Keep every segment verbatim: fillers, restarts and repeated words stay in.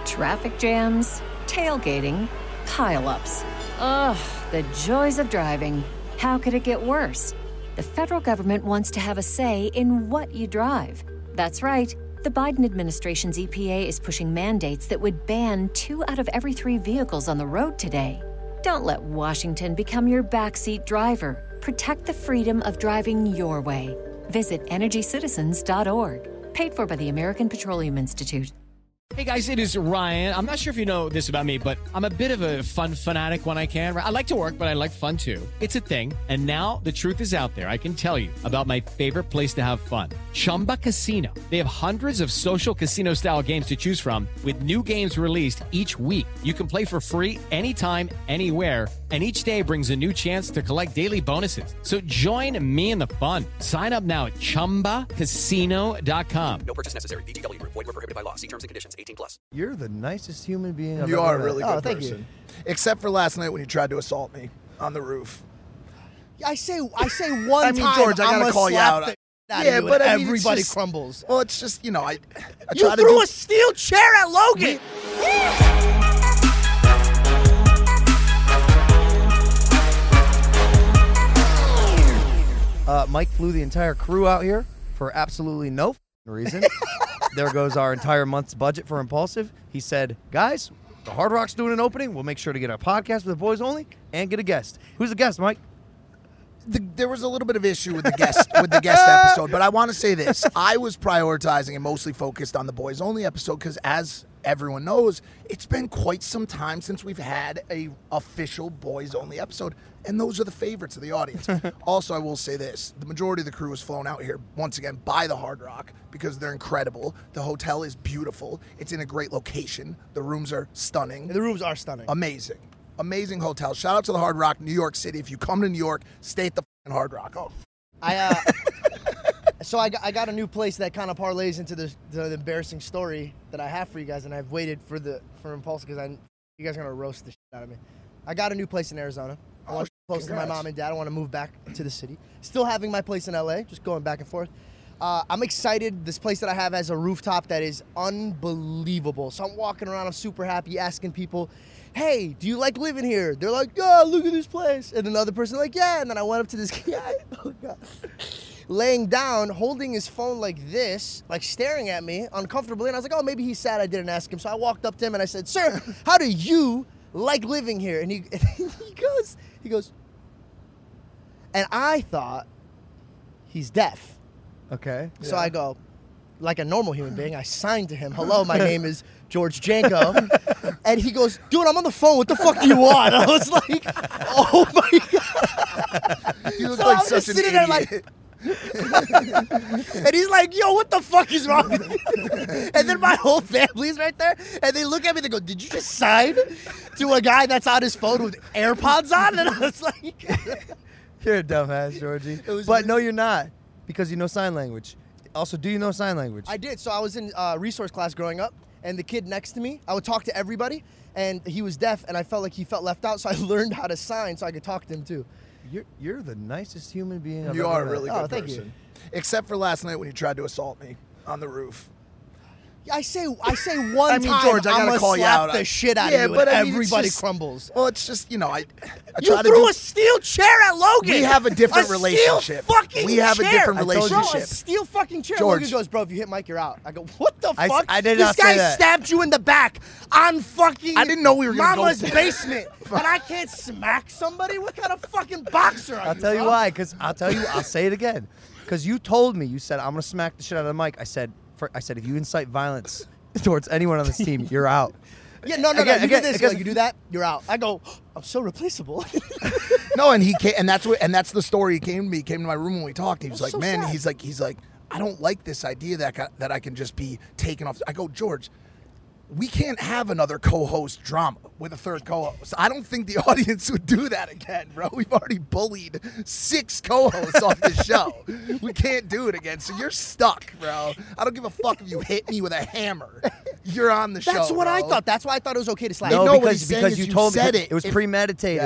Traffic jams, tailgating, pile-ups. Ugh, the joys of driving. How could it get worse? The federal government wants to have a say in what you drive. That's right. The Biden administration's E P A is pushing mandates that would ban two out of every three vehicles on the road today. Don't let Washington become your backseat driver. Protect the freedom of driving your way. Visit energy citizens dot org. Paid for by the American Petroleum Institute. Hey guys, it is Ryan. I'm not sure if you know this about me, but I'm a bit of a fun fanatic when I can. I like to work, but I like fun too. It's a thing. And now the truth is out there. I can tell you about my favorite place to have fun. Chumba Casino. They have hundreds of social casino style games to choose from with new games released each week. You can play for free anytime, anywhere. And each day brings a new chance to collect daily bonuses. So join me in the fun. Sign up now at chumba casino dot com. No purchase necessary. V G W. Void were prohibited by law. See terms and conditions. eighteen plus. You're the nicest human being I've You ever are a met. really Oh, good thank person. you. Except for last night when you tried to assault me on the roof. I say, I say one I mean, time. George, I I'm gotta gonna call you slap out. the Yeah, out of you but and I mean, it's everybody just- crumbles. Well, it's just, you know, I, I You try to threw do... a steel chair at Logan. Uh, Mike flew the entire crew out here for absolutely no f***ing reason. There goes our entire month's budget for Impulsive. He said, guys, the Hard Rock's doing an opening. We'll make sure to get a podcast with the boys only and get a guest. Who's the guest, Mike? The, there was a little bit of issue with the guest with the guest episode, but I want to say this. I was prioritizing and mostly focused on the boys only episode because, as everyone knows, it's been quite some time since we've had a official boys only episode, and those are the favorites of the audience. Also, I will say this. The majority of the crew was flown out here, once again, by the Hard Rock because they're incredible. The hotel is beautiful. It's in a great location. The rooms are stunning. The rooms are stunning. Amazing. Amazing hotel. Shout out to the Hard Rock, New York City. If you come to New York, stay at the f***ing Hard Rock. Oh, I uh, so I got, I got a new place that kind of parlays into the, the embarrassing story that I have for you guys, and I've waited for the for Impulse because I you guys are gonna roast the shit out of me. I got a new place in Arizona. I want to be close congrats. to my mom and dad. I want to move back to the city. Still having my place in L A, just going back and forth. Uh, I'm excited. This place that I have has a rooftop that is unbelievable. So I'm walking around, I'm super happy, asking people, hey, do you like living here? They're like, yeah, look at this place. And another person like, yeah. And then I went up to this guy, oh God, laying down, holding his phone like this, like staring at me uncomfortably. And I was like, oh, maybe he's sad I didn't ask him. So I walked up to him and I said, sir, how do you like living here? And he, and he goes, he goes, and I thought he's deaf. Okay. So I go, like a normal human being, I signed to him, hello, my name is George Janko. And he goes, dude, I'm on the phone. What the fuck do you want? I was like, oh my God. you look So like I'm such just an sitting idiot. there like, and he's like, yo, what the fuck is wrong with you? And then my whole family's right there, and they look at me, they go, did you just sign to a guy that's on his phone with AirPods on? And I was like, You're a dumbass, Georgie. was- But no, you're not, because you know sign language. Also, do you know sign language? I did. So I was in uh, resource class growing up, and the kid next to me, I would talk to everybody, and he was deaf, and I felt like he felt left out, so I learned how to sign so I could talk to him too. You're, you're the nicest human being I've You ever are a met. really Oh, good thank you. person. Except for last night when you tried to assault me on the roof. I say, I say one I mean, time, George, I I'm gotta gonna call you slap out. the shit out Yeah, of you, but and I mean, it's everybody just- crumbles. Well, it's just, you know, I, I You try to threw do... a steel chair at Logan. We have a different a relationship. Steel fucking We have a chair. different I told you. relationship. A steel fucking chair. George. Logan goes, bro, if you hit Mike, you're out. I go, what the I s- fuck? I did this not guy say that. stabbed you in the back on fucking I didn't know we were gonna go Mama's there. basement, and I can't smack somebody? What kind of fucking boxer are I'll you, tell you bro? why, because I'll tell you, I'll say it again. Because you told me, you said, I'm going to smack the shit out of Mike. I said, for, I said, if you incite violence towards anyone on this team, you're out. Yeah, no, no, Again- no. You again- do this. again- Like, you do that, you're out. I go, I'm so replaceable. No, and he came, and that's what, and that's the story. He came to me, he came to my room when we talked. He was That's like, so "Man," sad. he's like, he's like, "I don't like this idea that ca- that I can just be taken off." I go, George, we can't have another co-host drama with a third co-host. I don't think the audience would do that again, bro. We've already bullied six co-hosts off the show. We can't do it again. So you're stuck, bro. I don't give a fuck if you hit me with a hammer. You're on the show. That's what I bro. thought. That's why I thought it was okay to slap. No, No, what because he's saying because is you you told me said it. it. was It- premeditated. Yes.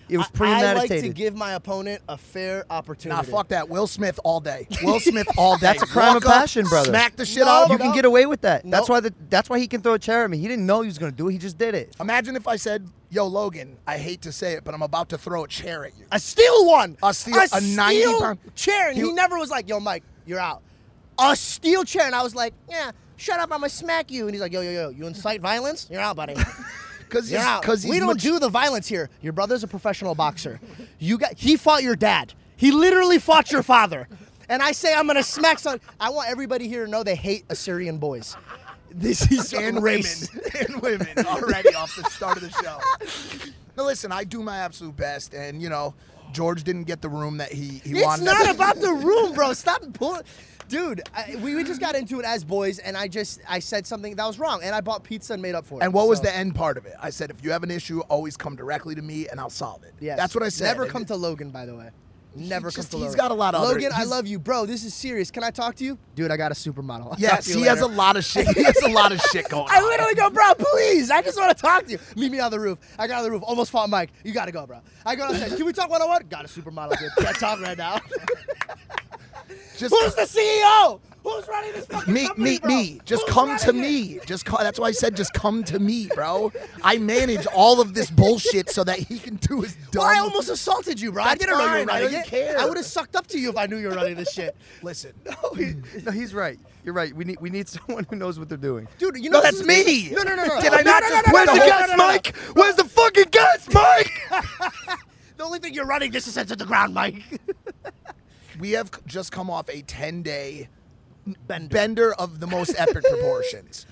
It was I- I premeditated. like to give my opponent a fair opportunity. Nah, fuck that. Will Smith all day. Will Smith all day. That's a crime Walk of up, passion, brother. Smack the shit No, out of You him. can no. get away with that. That's No. why the, that's why he can throw a chair at me. He didn't know he was going to do it. He just did it. Imagine if I said, yo, Logan, I hate to say it, but I'm about to throw a chair at you. A steel one. A steel- a ninety steel pound- chair. And he, He- never was like, yo, Mike, you're out. A steel chair. And I was like, yeah, shut up. I'm going to smack you. And he's like, yo, yo, yo, you incite violence? You're out, buddy. Because You're out. he's We don't much- do the violence here. Your brother's a professional boxer. You got. He fought your dad. He literally fought your father. And I say I'm going to smack some. I want everybody here to know they hate Assyrian boys. This is and race. women and women already off the start of the show. Now listen, I do my absolute best, and you know, George didn't get the room that he he It's wanted. not about the room, bro. Stop pulling. Dude, I, we, we just got into it as boys, and I just I said something that was wrong, and I bought pizza and made up for it. And what was So, the end part of it? I said, if you have an issue, always come directly to me, and I'll solve it. Yes. That's what I said. Never And come to Logan, by the way. Never come just- to he's Logan. got a lot of other- Logan, I he's- love you, bro. This is serious. Can I talk to you, dude? I got a supermodel. I'll talk Yes, to you he has a later. lot of shit. He has a lot of shit going on. I literally go, bro, please. I just want to talk to you. Meet me on the roof. I got on the roof. Almost fought Mike. You got to go, bro. I go outside. Can we talk one on one? Got a supermodel, dude. Can't talk right now. Just Who's the C E O? Who's running this fucking me, company, me, bro? me. Just Who's come to running it? me. Just call, that's why I said just come to me, bro. I manage all of this bullshit so that he can do his dumb. Well, I almost assaulted you, bro. I That's didn't know you were fine. I running don't it. care. I would have sucked up to you if I knew you were running this shit. Listen. No, he, no, he's right. You're right. We need we need someone who knows what they're doing. Dude, you know No, this that's is- me. No, no, no, no. Did I No, not no, just no, no, Where's no, the no, gas, no, no, no. Mike? Where's the fucking gas, Mike? The only thing you're running distance to the ground, Mike. We have c- just come off a ten-day Bender. bender of the most epic proportions.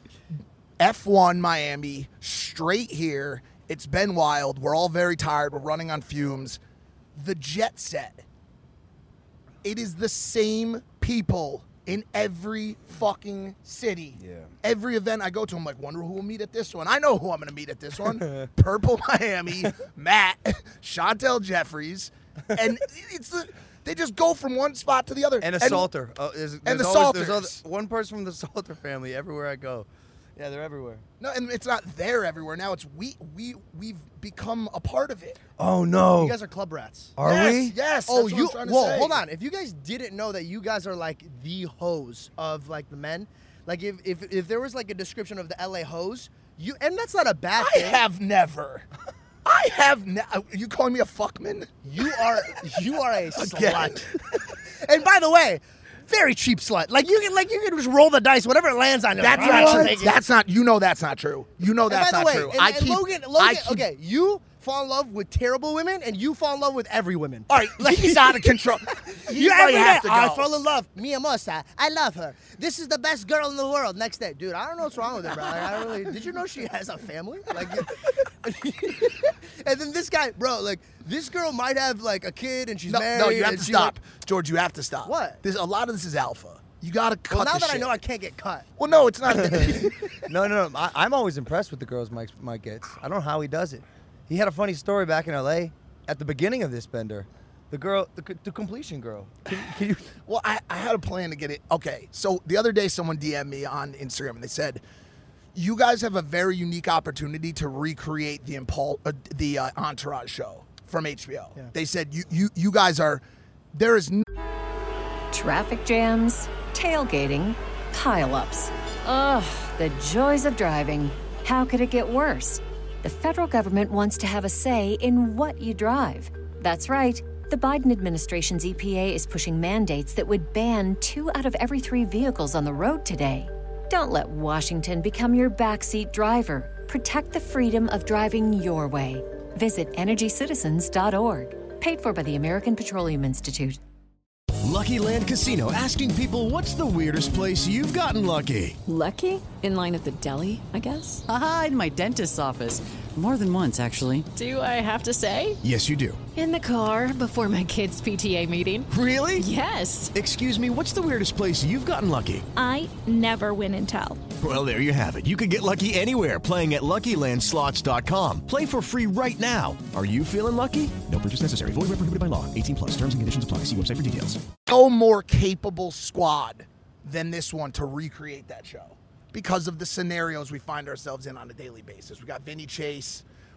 F one Miami, straight here. It's been wild. We're all very tired. We're running on fumes. The jet set. It is the same people in every fucking city. Yeah. Every event I go to, I'm like, wonder who will meet at this one. I know who I'm going to meet at this one. Purple Miami, Matt, Chantel Jeffries. And it's the, they just go from one spot to the other. And a Salter. Oh, there's, and there's the always, there's Salters. other, one person from the Salter family everywhere I go. Yeah, they're everywhere. No, and it's not there everywhere now. It's we we we've become a part of it. Oh no. You guys are club rats. Are yes, we? Yes. Oh, that's what you. I'm trying to Whoa, say. hold on. If you guys didn't know that you guys are like the hoes of like the men, like if if, if there was like a description of the L A hoes, you and that's not a bad I thing. have never. I have. Ne- are you calling me a fuckman? You are you are a Again. slut. And by the way, very cheap slut. Like you can like you can just roll the dice, whatever it lands on. you're That's like, not "All right, true. I'll take it." That's not. You know that's not true. You know And that's by the not way, true. And, I and keep. Logan, Logan, I keep, okay, you fall in love with terrible women, and you fall in love with every woman. All right, he's out of control. You might every have day, to I go. fell in love. Mia Mosa, I love her. This is the best girl in the world. Next day, dude, I don't know what's wrong with her, bro. Like, I don't really. Did you know she has a family? Like, and then this guy, bro, like this girl might have like a kid and she's No, married. no, you have and to she, stop, like- George. You have to stop. What? This a lot of this is alpha. You gotta cut. well, now the that I shit. know I can't get cut. Well, no, it's not. No, no, no. I, I'm always impressed with the girls Mike, Mike gets. I don't know how he does it. He had a funny story back in L A at the beginning of this bender. The girl, the, c- the completion girl. Can, can you? Well, I, I had a plan to get it. Okay, so the other day someone D M'd me on Instagram and they said, "You guys have a very unique opportunity to recreate the Impul- uh, the uh, Entourage show from H B O." Yeah. They said, "You you you guys are there is." N- Traffic jams, tailgating, pileups. Ugh, the joys of driving. How could it get worse? The federal government wants to have a say in what you drive. That's right. The Biden administration's E P A is pushing mandates that would ban two out of every three vehicles on the road today. Don't let Washington become your backseat driver. Protect the freedom of driving your way. Visit energy citizens dot org. Paid for by the American Petroleum Institute. Lucky Land Casino, asking people, what's the weirdest place you've gotten lucky? Lucky? In line at the deli, I guess? Aha, in my dentist's office. More than once, actually. Do I have to say? Yes, you do. In the car before my kids' P T A meeting. Really? Yes. Excuse me, what's the weirdest place you've gotten lucky? I never win and tell. Well, there you have it. You can get lucky anywhere, playing at Lucky Land Slots dot com. Play for free right now. Are you feeling lucky? No purchase necessary. Void where prohibited by law. eighteen plus. Terms and conditions apply. See website for details. no more capable squad than this one to recreate that show because of the scenarios we find ourselves in on a daily basis. We got Vinny Chase,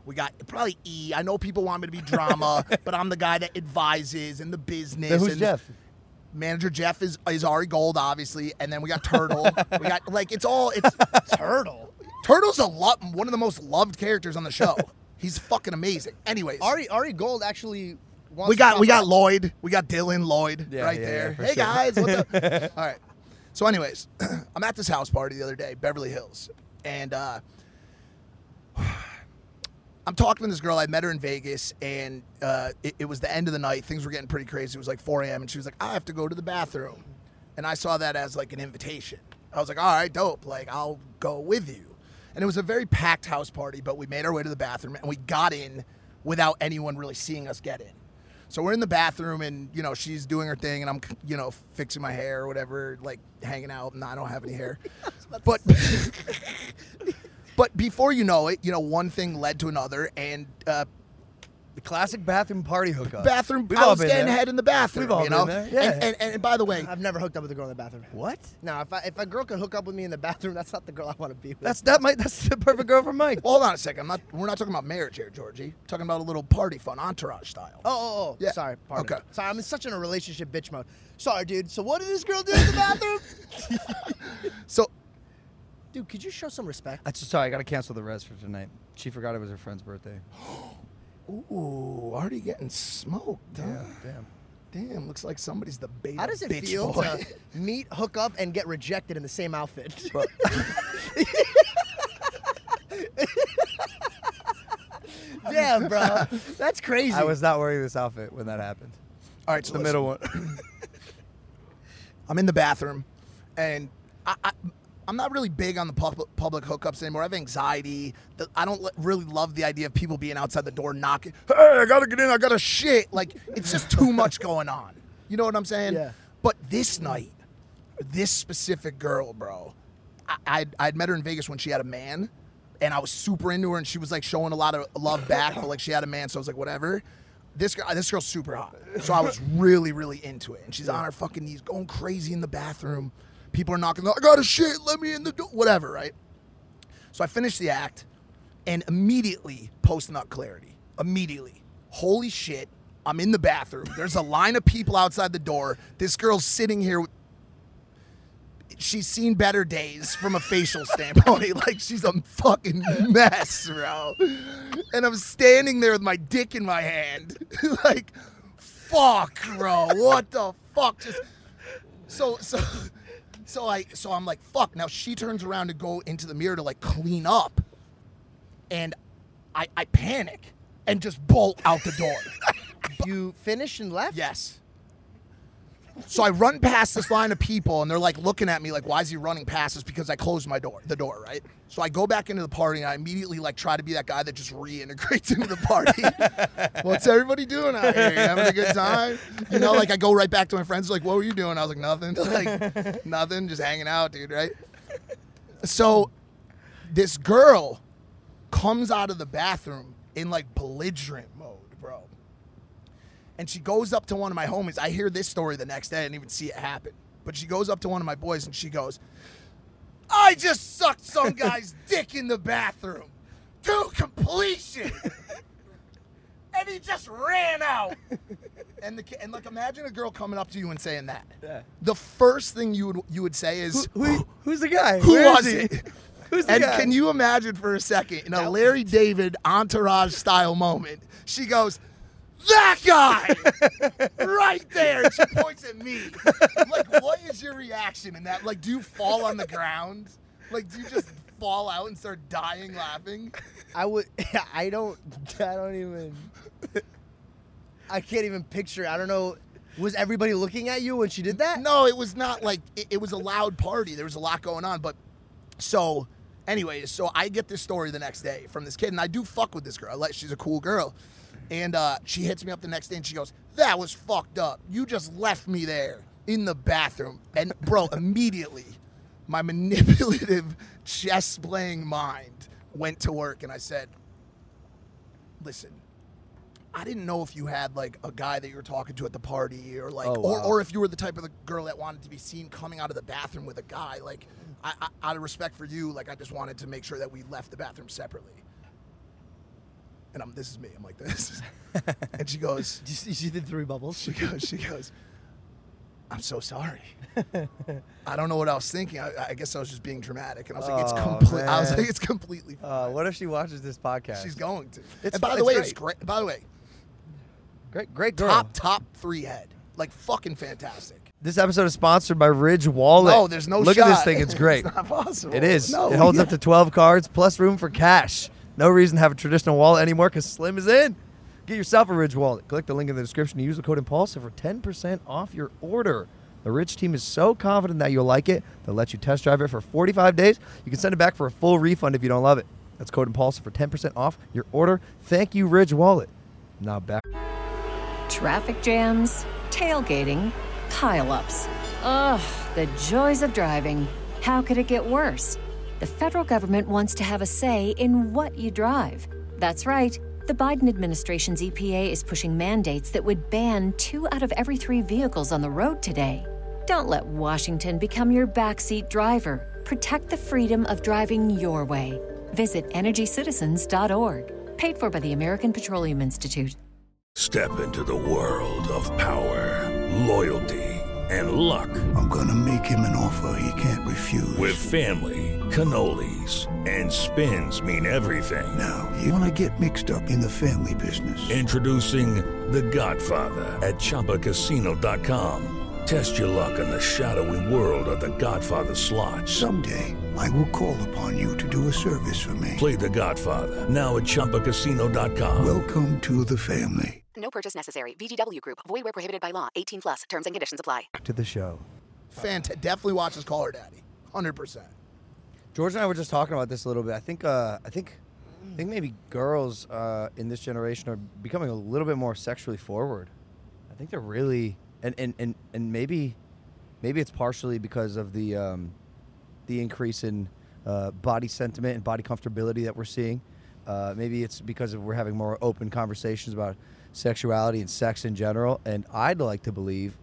We got probably E. I know people want me to be drama, but I'm the guy that advises in the business. Then who's and Jeff? Manager Jeff is is Ari Gold, obviously, and then we got Turtle. we got like it's all it's Turtle. Turtle's a lot one of the most loved characters on the show. He's fucking amazing. Anyways, Ari Ari Gold actually. Wants we to got come we got up. Lloyd. We got Dylan Lloyd Yeah, right yeah, there. yeah, for Hey sure. guys, what's up? All right. So, anyways, I'm at this house party the other day, Beverly Hills, and uh, I'm talking to this girl. I met her in Vegas, and uh, it, it was the end of the night. Things were getting pretty crazy. It was like four a.m., and she was like, I have to go to the bathroom. And I saw that as like an invitation. I was like, all right, dope. Like, I'll go with you. And it was a very packed house party, but we made our way to the bathroom, and we got in without anyone really seeing us get in. So we're in the bathroom, and, you know, she's doing her thing, and I'm, you know, fixing my hair or whatever, like, hanging out, and I don't have any hair. But but before you know it, you know, one thing led to another, and uh, The classic bathroom party hookup. bathroom, We've I all was been getting there. head in the bathroom, We've all you know? been there, yeah. And, and, and by the way, I've never hooked up with a girl in the bathroom. What? No, if I, if a girl can hook up with me in the bathroom, that's not the girl I want to be with. That's that might that's the perfect girl for Mike. well, hold on a second. I'm not, we're not talking about marriage here, Georgie. We're talking about a little party fun, entourage style. Oh, oh, oh. Yeah. Sorry. Pardon. Okay. Sorry, I'm in such in a relationship bitch mode. Sorry, dude. So what did this girl do in the bathroom? So, Dude, could you show some respect? That's sorry, I gotta cancel the rest for tonight. She forgot it was her friend's birthday. ooh, already getting smoked. Huh? Yeah, damn. Damn, looks like somebody's the beta How does it bitch feel boy. to meet, hook up, and get rejected in the same outfit? Bro. Damn, bro. That's crazy. I was not wearing this outfit when that happened. All right, so The listen. middle one. I'm in the bathroom, and I, I, I'm not really big on the public, public hookups anymore. I have anxiety. The, I don't li- really love the idea of people being outside the door knocking. Hey, I gotta get in. I gotta shit. Like, it's just too much going on. You know what I'm saying? Yeah. But this night, this specific girl, bro, I, I'd, I'd met her in Vegas when she had a man, and I was super into her, and she was like showing a lot of love back, but like she had a man, so I was like, whatever. This girl, this girl's super hot, so I was really, really into it. And she's on her fucking knees, going crazy in the bathroom. People are knocking. I got a shit. Let me in the door. Whatever, right? So I finished the act, and immediately post-nut clarity. Immediately, holy shit! I'm in the bathroom. There's a line of people outside the door. This girl's sitting here. She's seen better days from a facial standpoint. Like, she's a fucking mess, bro. And I'm standing there with my dick in my hand. Like, fuck, bro. What the fuck? Just so so so I so I'm like, fuck. Now she turns around to go into the mirror to like clean up. And I I panic and just bolt out the door. You finished and left? Yes. So I run past this line of people, and they're like looking at me like, why is he running past us? Because I closed my door, the door, right? So I go back into the party, and I immediately like try to be that guy that just reintegrates into the party. What's everybody doing out here? You having a good time? You know, like I go right back to my friends, like, what were you doing? I was like, nothing. Like, nothing, just hanging out, dude, right? So this girl comes out of the bathroom in like belligerent mode, bro. And she goes up to one of my homies. I hear this story the next day. I didn't even see it happen. But she goes up to one of my boys and she goes, I just sucked some guy's dick in the bathroom to completion. And he just ran out. And the and like imagine a girl coming up to you and saying that. Yeah. The first thing you would you would say is, Who, who, who's the guy? who Where was is he? it? Who's the And guy? can you imagine for a second, in a Larry David entourage style moment, she goes, that guy right there. And she points at me. Like, what is your reaction in that? Like, do you fall on the ground? Like, do you just fall out and start dying laughing? I would. I don't. I don't even. I can't even picture. I don't know. Was everybody looking at you when she did that? No, it was not like, it, it was a loud party. There was a lot going on. But so, anyways, so I get this story the next day from this kid, and I do fuck with this girl. I like, she's a cool girl. And uh, she hits me up the next day, and she goes, that was fucked up. You just left me there in the bathroom. And, bro, immediately, my manipulative, chess-playing mind went to work, and I said, listen, I didn't know if you had, like, a guy that you were talking to at the party, or, like, Oh, or, wow. or if you were the type of the girl that wanted to be seen coming out of the bathroom with a guy. Like, I, I, out of respect for you, like, I just wanted to make sure that we left the bathroom separately. And I'm, this is me. I'm like this. And she goes, Just, she did three bubbles. she goes, she goes, I'm so sorry. I don't know what I was thinking. I, I guess I was just being dramatic. And I was like, it's Oh, complete. I was man. like, it's completely fine. Uh, what if she watches this podcast? She's going to. It's and by fu- the it's way, great. it's great. By the way, Great, great girl. top, top three head. Like, fucking fantastic. This episode is sponsored by Ridge Wallet. No, there's no Look shot. at this thing. It's great. It's not possible. It is. No, it holds yeah. up to twelve cards plus room for cash. No reason to have a traditional wallet anymore because Slim is in. Get yourself a Ridge Wallet. Click the link in the description and use the code Impulsive for ten percent off your order. The Ridge team is so confident that you'll like it, they'll let you test drive it for forty-five days. You can send it back for a full refund if you don't love it. That's code Impulsive for ten percent off your order. Thank you, Ridge Wallet. Now back. Traffic jams, tailgating, pile-ups. Ugh, the joys of driving. How could it get worse? The federal government wants to have a say in what you drive. That's right. The Biden administration's E P A is pushing mandates that would ban two out of every three vehicles on the road today. Don't let Washington become your backseat driver. Protect the freedom of driving your way. Visit energy citizens dot org. Paid for by the American Petroleum Institute. Step into the world of power, loyalty, and luck. I'm gonna make him an offer he can't refuse. With family, cannolis, and spins mean everything. Now, you wanna get mixed up in the family business. Introducing The Godfather at Chumba Casino dot com. Test your luck in the shadowy world of The Godfather slot. Someday, I will call upon you to do a service for me. Play The Godfather now at Chumba Casino dot com. Welcome to the family. No purchase necessary. V G W Group. Void where prohibited by law. eighteen plus. Terms and conditions apply. Back to the show. Fant- definitely watch his Call Her Daddy. one hundred percent. George and I were just talking about this a little bit. I think, uh, I think, I think maybe girls uh, in this generation are becoming a little bit more sexually forward. I think they're really, and and, and, and maybe, maybe it's partially because of the um, the increase in uh, body sentiment and body comfortability that we're seeing. Uh, maybe it's because of we're having more open conversations about sexuality and sex in general. And I'd like to believe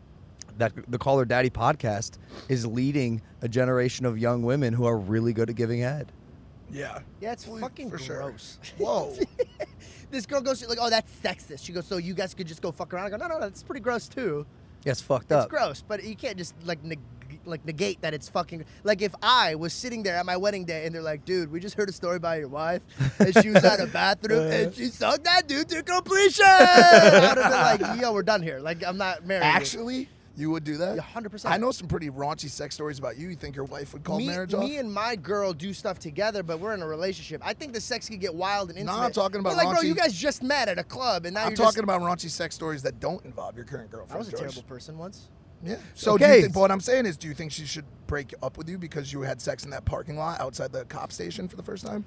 that the Call Her Daddy podcast is leading a generation of young women who are really good at giving head. Yeah. Yeah, it's fucking for sure. gross. Whoa. This girl goes, she's like, oh, that's sexist. She goes, so you guys could just go fuck around? I go, no, no, no, that's pretty gross, too. Yeah, it's fucked It's up. gross, but you can't just, like, neg- like negate that it's fucking... Like, if I was sitting there at my wedding day and they're like, dude, we just heard a story about your wife, and she was at a bathroom, and she sucked that dude to completion! I would have been like, yo, we're done here. Like, I'm not married. Actually, you would do that? Yeah, one hundred percent. I know some pretty raunchy sex stories about you. You think your wife would call me, marriage off? me and my girl do stuff together, but we're in a relationship. I think the sex could get wild and No, intimate. I'm talking about But like, bro, raunchy- you guys just met at a club, and now I'm you're talking just... about raunchy sex stories that don't involve your current girlfriend. I was a George. terrible person once. Yeah. So do Okay. you think, but what I'm saying is, do you think she should break up with you because you had sex in that parking lot outside the cop station for the first time?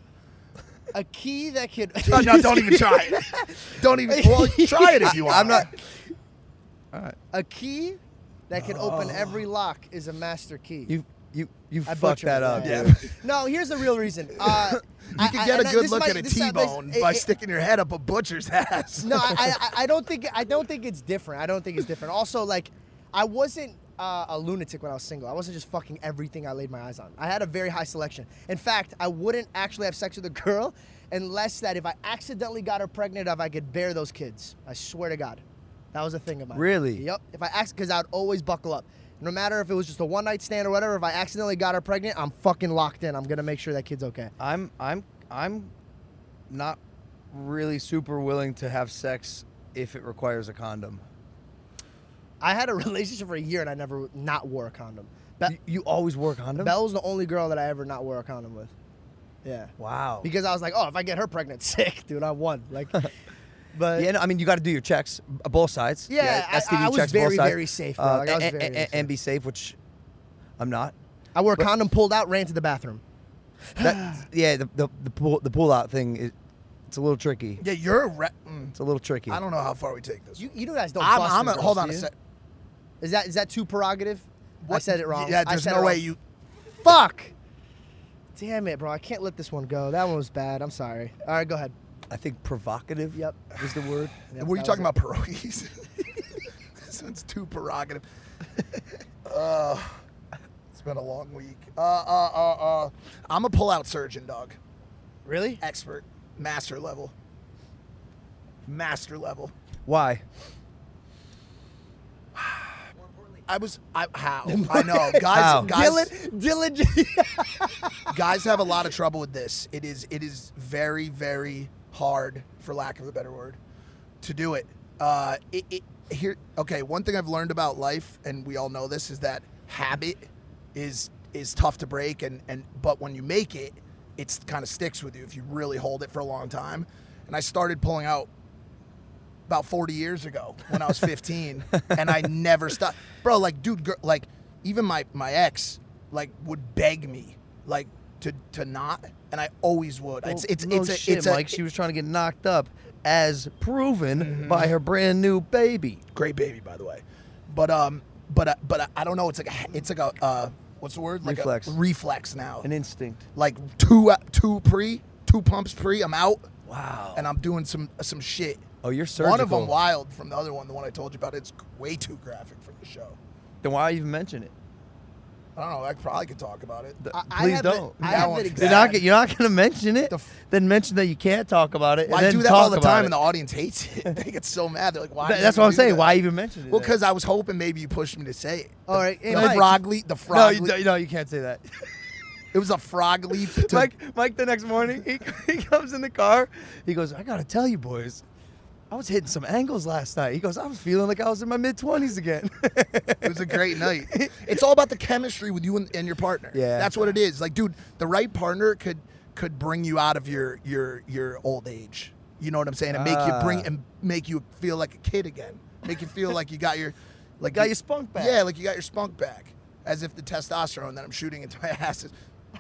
A key that could... No, no, don't even try it. Don't even, well, try it if you want. I'm not... All right. A key that can open every lock is a master key. You you you I fucked butchered that it, up, yeah. dude. No, here's the real reason. Uh, You I- can I- get and a I- good this look might- at a this sounds- T-bone it- by it- sticking your head up a butcher's ass. No, I, I I don't think I don't think it's different. I don't think it's different. Also, like, I wasn't uh, a lunatic when I was single. I wasn't just fucking everything I laid my eyes on. I had a very high selection. In fact, I wouldn't actually have sex with a girl unless that if I accidentally got her pregnant, if I could bear those kids. I swear to God, that was a thing of mine. Really? Yep. If I act, because I'd always buckle up. No matter if it was just a one night stand or whatever. If I accidentally got her pregnant, I'm fucking locked in. I'm gonna make sure that kid's okay. I'm I'm I'm not really super willing to have sex if it requires a condom. I had a relationship for a year and I never not wore a condom. Be- You, you always wore a condom? Belle was the only girl that I ever not wore a condom with. Yeah. Wow. Because I was like, oh, if I get her pregnant, sick, dude, I won. Like, but Yeah, no, I mean, you got to do your checks, uh, both sides. Yeah, I- S T D I was checks, both very, sides. very safe, bro. Uh, Like, I was and, very, and- very and safe. be safe, which I'm not. I wore a But- condom, pulled out, ran to the bathroom. That, yeah, the, the the pull the pull out thing, is, it's a little tricky. Yeah, you're a re- mm, It's a little tricky. I don't know how far we take this. You, you guys don't I'm, bust I'm in a, girls, hold on do a you? sec. Is that is that too prerogative? I What- said it wrong. Yeah, I there's said no it way wrong. you. Fuck. Damn it, bro. I can't let this one go. That one was bad. I'm sorry. All right, go ahead. I think provocative Yep. is the word. Yep, Were you that talking was about pierogies? This one's too prerogative. uh, it's been a long week. Uh, uh, uh, uh, I'm a pull-out surgeon, dog. Really? Expert, master level. Master level. Why? I was I how I know guys How? guys Dylan, Dylan. guys have a lot of trouble with this. It is it is very very hard, for lack of a better word, to do it. Uh, it, it here okay. One thing I've learned about life, and we all know this, is that habit is is tough to break, and and but when you make it, it's kind of sticks with you if you really hold it for a long time. And I started pulling out about forty years ago when I was fifteen, and I never stopped. Bro, like, dude, girl, like, even my, my ex, like, would beg me, like, to to not, and I always would. Well, it's it's no it's a, shit, it's Mike. a, She was trying to get knocked up, as proven Mhm. by her brand new baby. Great baby, by the way. But um, but uh, but uh, I don't know. It's like a, it's like a uh, what's the word? Like Reflex. A reflex now. An instinct. Like two uh, two pre, two pumps pre. I'm out. Wow. And I'm doing some some shit. Oh, you're surgical. One of them wild from the other one. The one I told you about. It's way too graphic for the show. Then why even mention it? I don't know. I probably could talk about it. I- I Please have don't. it- I That have one's it bad. You're not, you're not going to mention it. Then mention that you can't talk about it. Well, and I then do that talk all the about time, it. and the audience hates it. They get so mad. They're like, "Why?" Th- do you that's even what I'm do saying. that? Why even mention it? Well, then? because I was hoping maybe you pushed me to say it. All right, the, hey, the Mike. frog leap. The No, frog. you, leap. don't- no, you can't say that. It was a frog leap. To, Mike, Mike, the next morning, he, he comes in the car. He goes, I got to tell you, boys, I was hitting some angles last night. He goes, I was feeling like I was in my mid-twenties again. It was a great night. It's all about the chemistry with you and, and your partner. Yeah. That's what it is. Like, dude, the right partner could could bring you out of your your your old age. You know what I'm saying? And make you bring Ah. and make you feel like a kid again. Make you feel like you got your like Got you- your spunk back. Yeah, like you got your spunk back. As if the testosterone that I'm shooting into my ass is.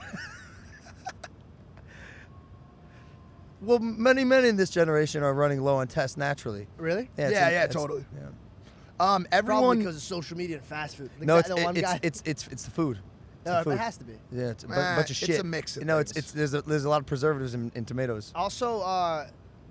Well, many men in this generation are running low on tests naturally. Really? Yeah, it's Yeah, in- yeah, it's- totally. yeah. Um, Probably everyone. because of social media and fast food. The No, guy- it's the it- one it's, guy. it's it's it's the food. It's No, the it food. has to be. Yeah, it's a bu- Nah, bunch of it's shit. a mix of No, it's things. it's there's a, there's a lot of preservatives in, in tomatoes. Also, uh,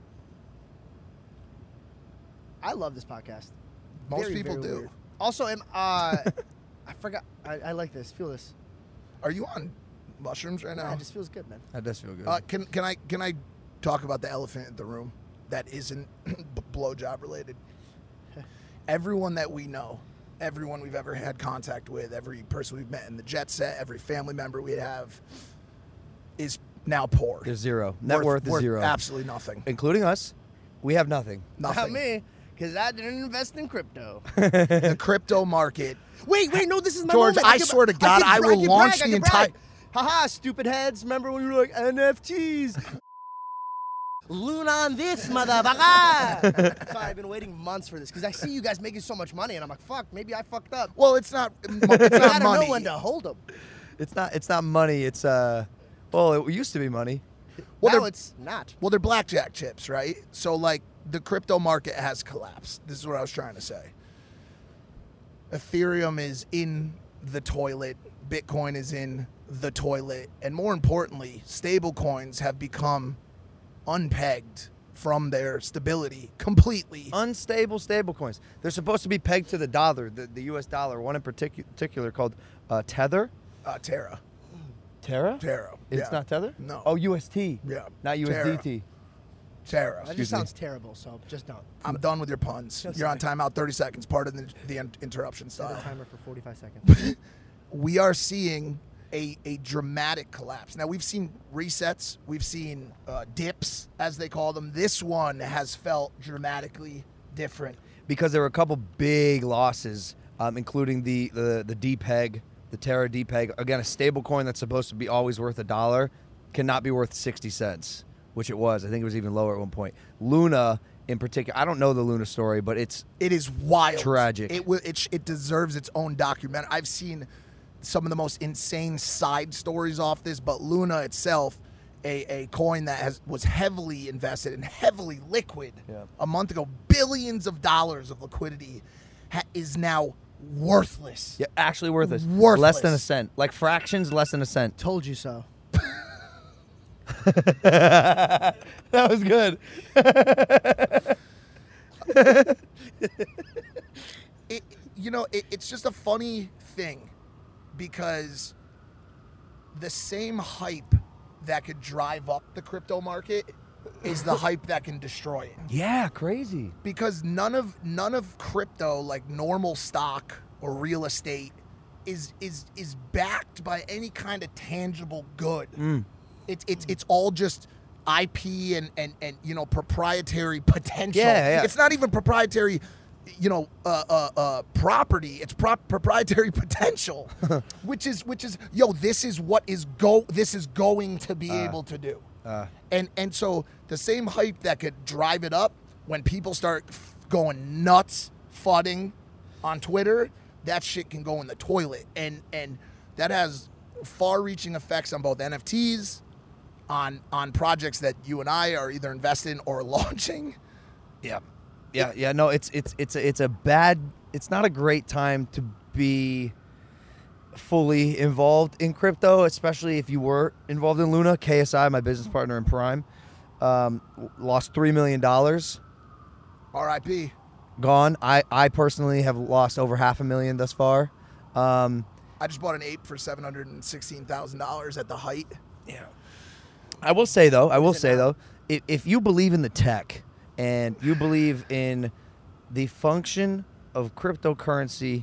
I love this podcast. Most Very, people very do. weird. Also, am uh, I forgot. I, I like this. Feel this. Are you on mushrooms right now? Nah, it just feels good, man. That does feel good. Uh, can can I can I talk about the elephant in the room that isn't blowjob related? Everyone that we know, everyone we've ever had contact with, every person we've met in the jet set, every family member we have, is now poor. There's zero. Net worth, is zero. Absolutely nothing. Including us. We have nothing. Not Nothing. me, because I didn't invest in crypto. The crypto market. Wait, wait, no, this is my George, moment. I can- swear to God, can I bra- will can launch brag, I the can entire- brag. Haha, stupid heads. Remember when we were like N F Ts? Loon on this, motherfucker. Sorry, I've been waiting months for this because I see you guys making so much money, and I'm like, fuck, maybe I fucked up. Well, it's not. It's I not don't money. know when to hold them. It's not it's not money. It's uh well, it used to be money. Well, now they're- it's not. Well, they're blackjack chips, right? So, like, the crypto market has collapsed. This is what I was trying to say. Ethereum is in the toilet. Bitcoin is in the toilet. And more importantly, stable coins have become unpegged from their stability completely. Unstable stable coins. They're supposed to be pegged to the dollar, the, the U S dollar. One in particu- particular called uh, Tether. Uh, Terra. Terra? Terra. It's yeah. not Tether? No. Oh, U S T. Yeah. Not U S D T. Terra. That Excuse just me. sounds terrible, so just don't. I'm done with your puns. So You're on sorry. timeout thirty seconds, part of the, the in- interruption Set a style. timer for forty-five seconds. We are seeing a, a dramatic collapse. Now, we've seen resets, we've seen uh, dips, as they call them. This one has felt dramatically different. Because there were a couple big losses, um, including the, the, the D-Peg, the Terra D-Peg. Again, a stable coin that's supposed to be always worth a dollar cannot be worth sixty cents, which it was. I think it was even lower at one point. Luna, in particular, I don't know the Luna story, but it's It is wild. Tragic. It, will, it, sh- it deserves its own documentary. I've seen some of the most insane side stories off this, but Luna itself, a, a coin that has was heavily invested and heavily liquid Yeah. a month ago, billions of dollars of liquidity, ha- is now worthless. yeah, actually worthless. Worthless. Less than a cent. Like fractions, less than a cent. Told you so. That was good. it, you know, it, it's just a funny thing because the same hype that could drive up the crypto market is the hype that can destroy it. Yeah, crazy. Because none of none of crypto, like normal stock or real estate, is is is backed by any kind of tangible good. Mm. It's it's it's all just I P and and and you know proprietary potential. Yeah, yeah. It's not even proprietary, you know, uh, uh, uh, property. It's pro- proprietary potential, which is which is yo. This is what is go. This is going to be Uh, able to do. Uh, And and so the same hype that could drive it up when people start f- going nuts, fudding on Twitter, that shit can go in the toilet. And and that has far-reaching effects on both N F Ts, on on projects that you and I are either invested in or launching. Yeah. Yeah, yeah, no, it's it's it's a, it's a bad it's not a great time to be fully involved in crypto, especially if you were involved in Luna. K S I, my business partner in Prime, um, lost three million dollars. R I P Gone. I, I personally have lost over half a million thus far. Um, I just bought an ape for seven hundred sixteen thousand dollars at the height. Yeah. I will say, though, I will say, though, if, if you believe in the tech and you believe in the function of cryptocurrency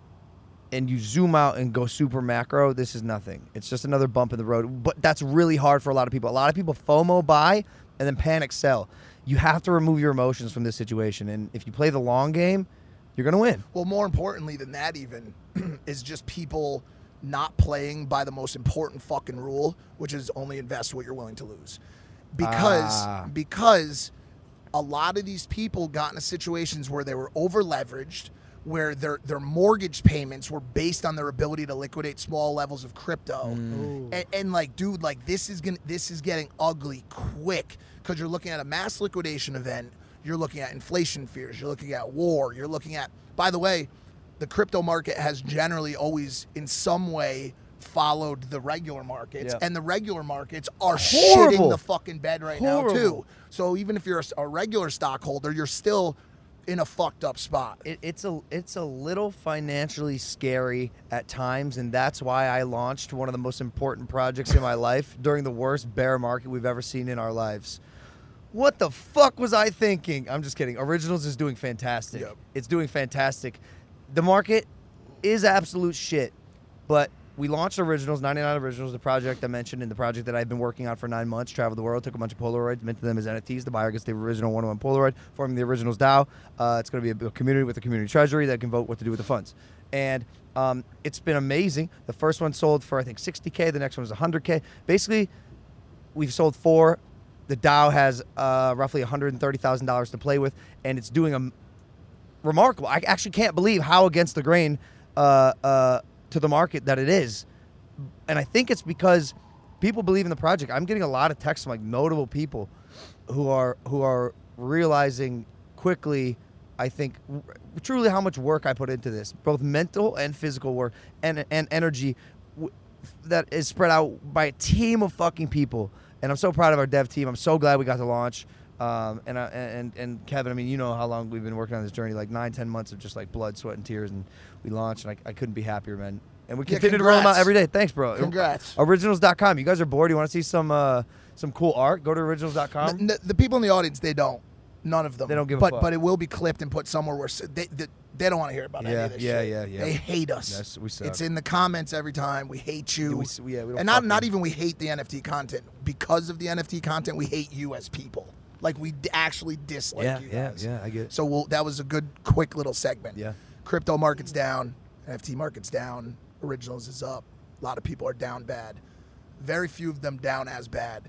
and you zoom out and go super macro, this is nothing. It's just another bump in the road. But that's really hard for a lot of people. A lot of people FOMO buy and then panic sell. You have to remove your emotions from this situation. And if you play the long game, you're going to win. Well, more importantly than that even is just people not playing by the most important fucking rule, which is only invest what you're willing to lose. Because Ah. because a lot of these people got into situations where they were over leveraged, where their their mortgage payments were based on their ability to liquidate small levels of crypto. And, and like, dude, like this is gonna this is getting ugly quick because you're looking at a mass liquidation event. You're looking at inflation fears. You're looking at war. You're looking at, by the way, the crypto market has generally always in some way followed the regular markets, Yeah. and the regular markets are Horrible. shitting the fucking bed right now Horrible. too. So even if you're a, a regular stockholder, you're still in a fucked up spot. It, it's a it's a little financially scary at times, and that's why I launched one of the most important projects in my life during the worst bear market we've ever seen in our lives. What the fuck was I thinking? I'm just kidding. Originals is doing fantastic. Yep. It's doing fantastic. The market is absolute shit, but we launched Originals, ninety-nine Originals, the project I mentioned, and the project that I've been working on for nine months, traveled the world, took a bunch of Polaroids, minted them as N F Ts. The buyer gets the original one-to-one Polaroid, forming the Originals DAO. Uh, it's going to be a community with a community treasury that can vote what to do with the funds. And um, it's been amazing. The first one sold for, I think, sixty K. The next one was one hundred K. Basically, we've sold four. The DAO has uh, roughly one hundred thirty thousand dollars to play with, and it's doing a remarkable. I actually can't believe how against the grain uh, uh, to the market that it is. And I think it's because people believe in the project. I'm getting a lot of texts from like notable people who are who are realizing quickly, I think, r- truly how much work I put into this, both mental and physical work and and energy w- that is spread out by a team of fucking people. And I'm so proud of our dev team. I'm so glad we got to launch. Um, and, I, and and Kevin, I mean, you know how long we've been working on this journey, like nine, ten months of just like blood, sweat, and tears, and we launched, and I, I couldn't be happier, man. And we Yeah, continue to roll them out congrats. every day. Thanks, bro. Congrats. Originals dot com. You guys are bored? You want to see some uh, some cool art? Go to Originals dot com. The, the people in the audience, they don't. None of them. They don't give a but, fuck. But it will be clipped and put somewhere where s- they, they, they don't want to hear about any Yeah, of this yeah, shit. yeah, yeah. They hate us. Yes, we suck. It's in the comments every time. We hate you. Yeah, we s- yeah, we don't and not, fuck not them. even we hate the N F T content. Because of the N F T content, we hate you as people. Like, we d- actually dislike Yeah, you yeah, guys. yeah, I get it. So we'll, that was a good, quick little segment. Yeah. Crypto market's down. N F T market's down. Originals is up. A lot of people are down bad. Very few of them down as bad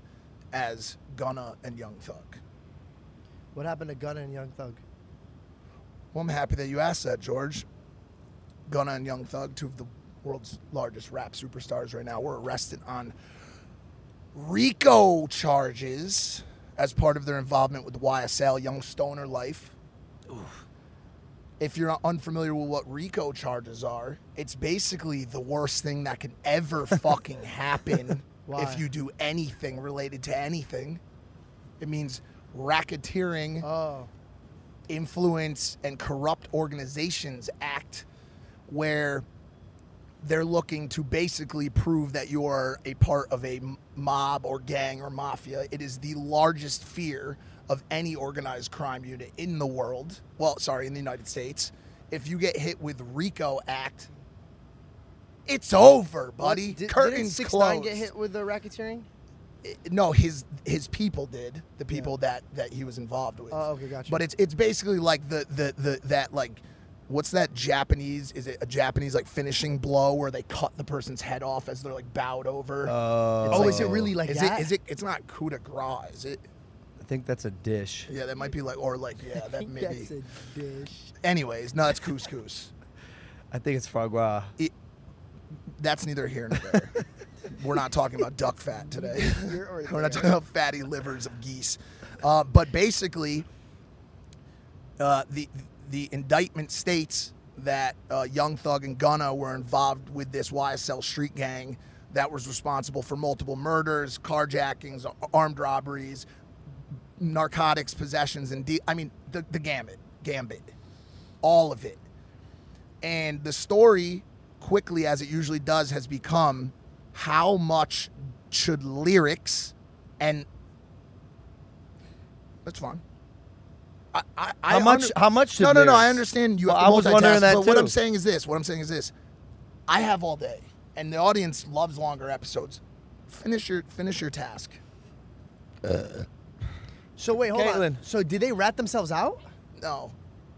as Gunna and Young Thug. What happened to Gunna and Young Thug? Well, I'm happy that you asked that, George. Gunna and Young Thug, two of the world's largest rap superstars right now, were arrested on RICO charges as part of their involvement with Y S L, Young Stoner Life. Oof. If you're unfamiliar with what RICO charges are, it's basically the worst thing that can ever fucking happen Why? if you do anything related to anything. It means racketeering, Oh. Influence, and Corrupt Organizations Act, where they're looking to basically prove that you're a part of a mob or gang or mafia. It is the largest fear of any organized crime unit in the world. Well, sorry, in the United States. If you get hit with RICO Act, it's over, buddy. Well, did, Curtains didn't six closed. nine get hit with the racketeering? No, his his people did. The people yeah. that, that he was involved with. Oh, okay, gotcha. But it's it's basically like the the, the that like what's that Japanese? Is it a Japanese like finishing blow where they cut the person's head off as they're like bowed over? Uh, oh, like, is it really like is that? It, is it? It's not coup de grace, is it? I think that's a dish. Yeah, that might be like or like yeah, that may That's be. a dish. Anyways, no, it's couscous. I think it's foie gras. It, that's neither here nor there. We're not talking about duck fat today. We're not talking about fatty livers of geese. Uh, but basically, uh, the the indictment states that uh, Young Thug and Gunna were involved with this Y S L street gang that was responsible for multiple murders, carjackings, armed robberies, narcotics possessions, and de- I mean the the gambit, gambit, all of it. And the story, quickly as it usually does, has become how much should lyrics and that's fine. I, I, How I much? Under, how much? Should no, no, no. I lyrics? understand you Well, have I to was multitask, wondering that but what too. I'm saying is this. What I'm saying is this. I have all day, and the audience loves longer episodes. Finish your finish your task. Uh. So wait, hold Caitlin. on. So did they rat themselves out? No.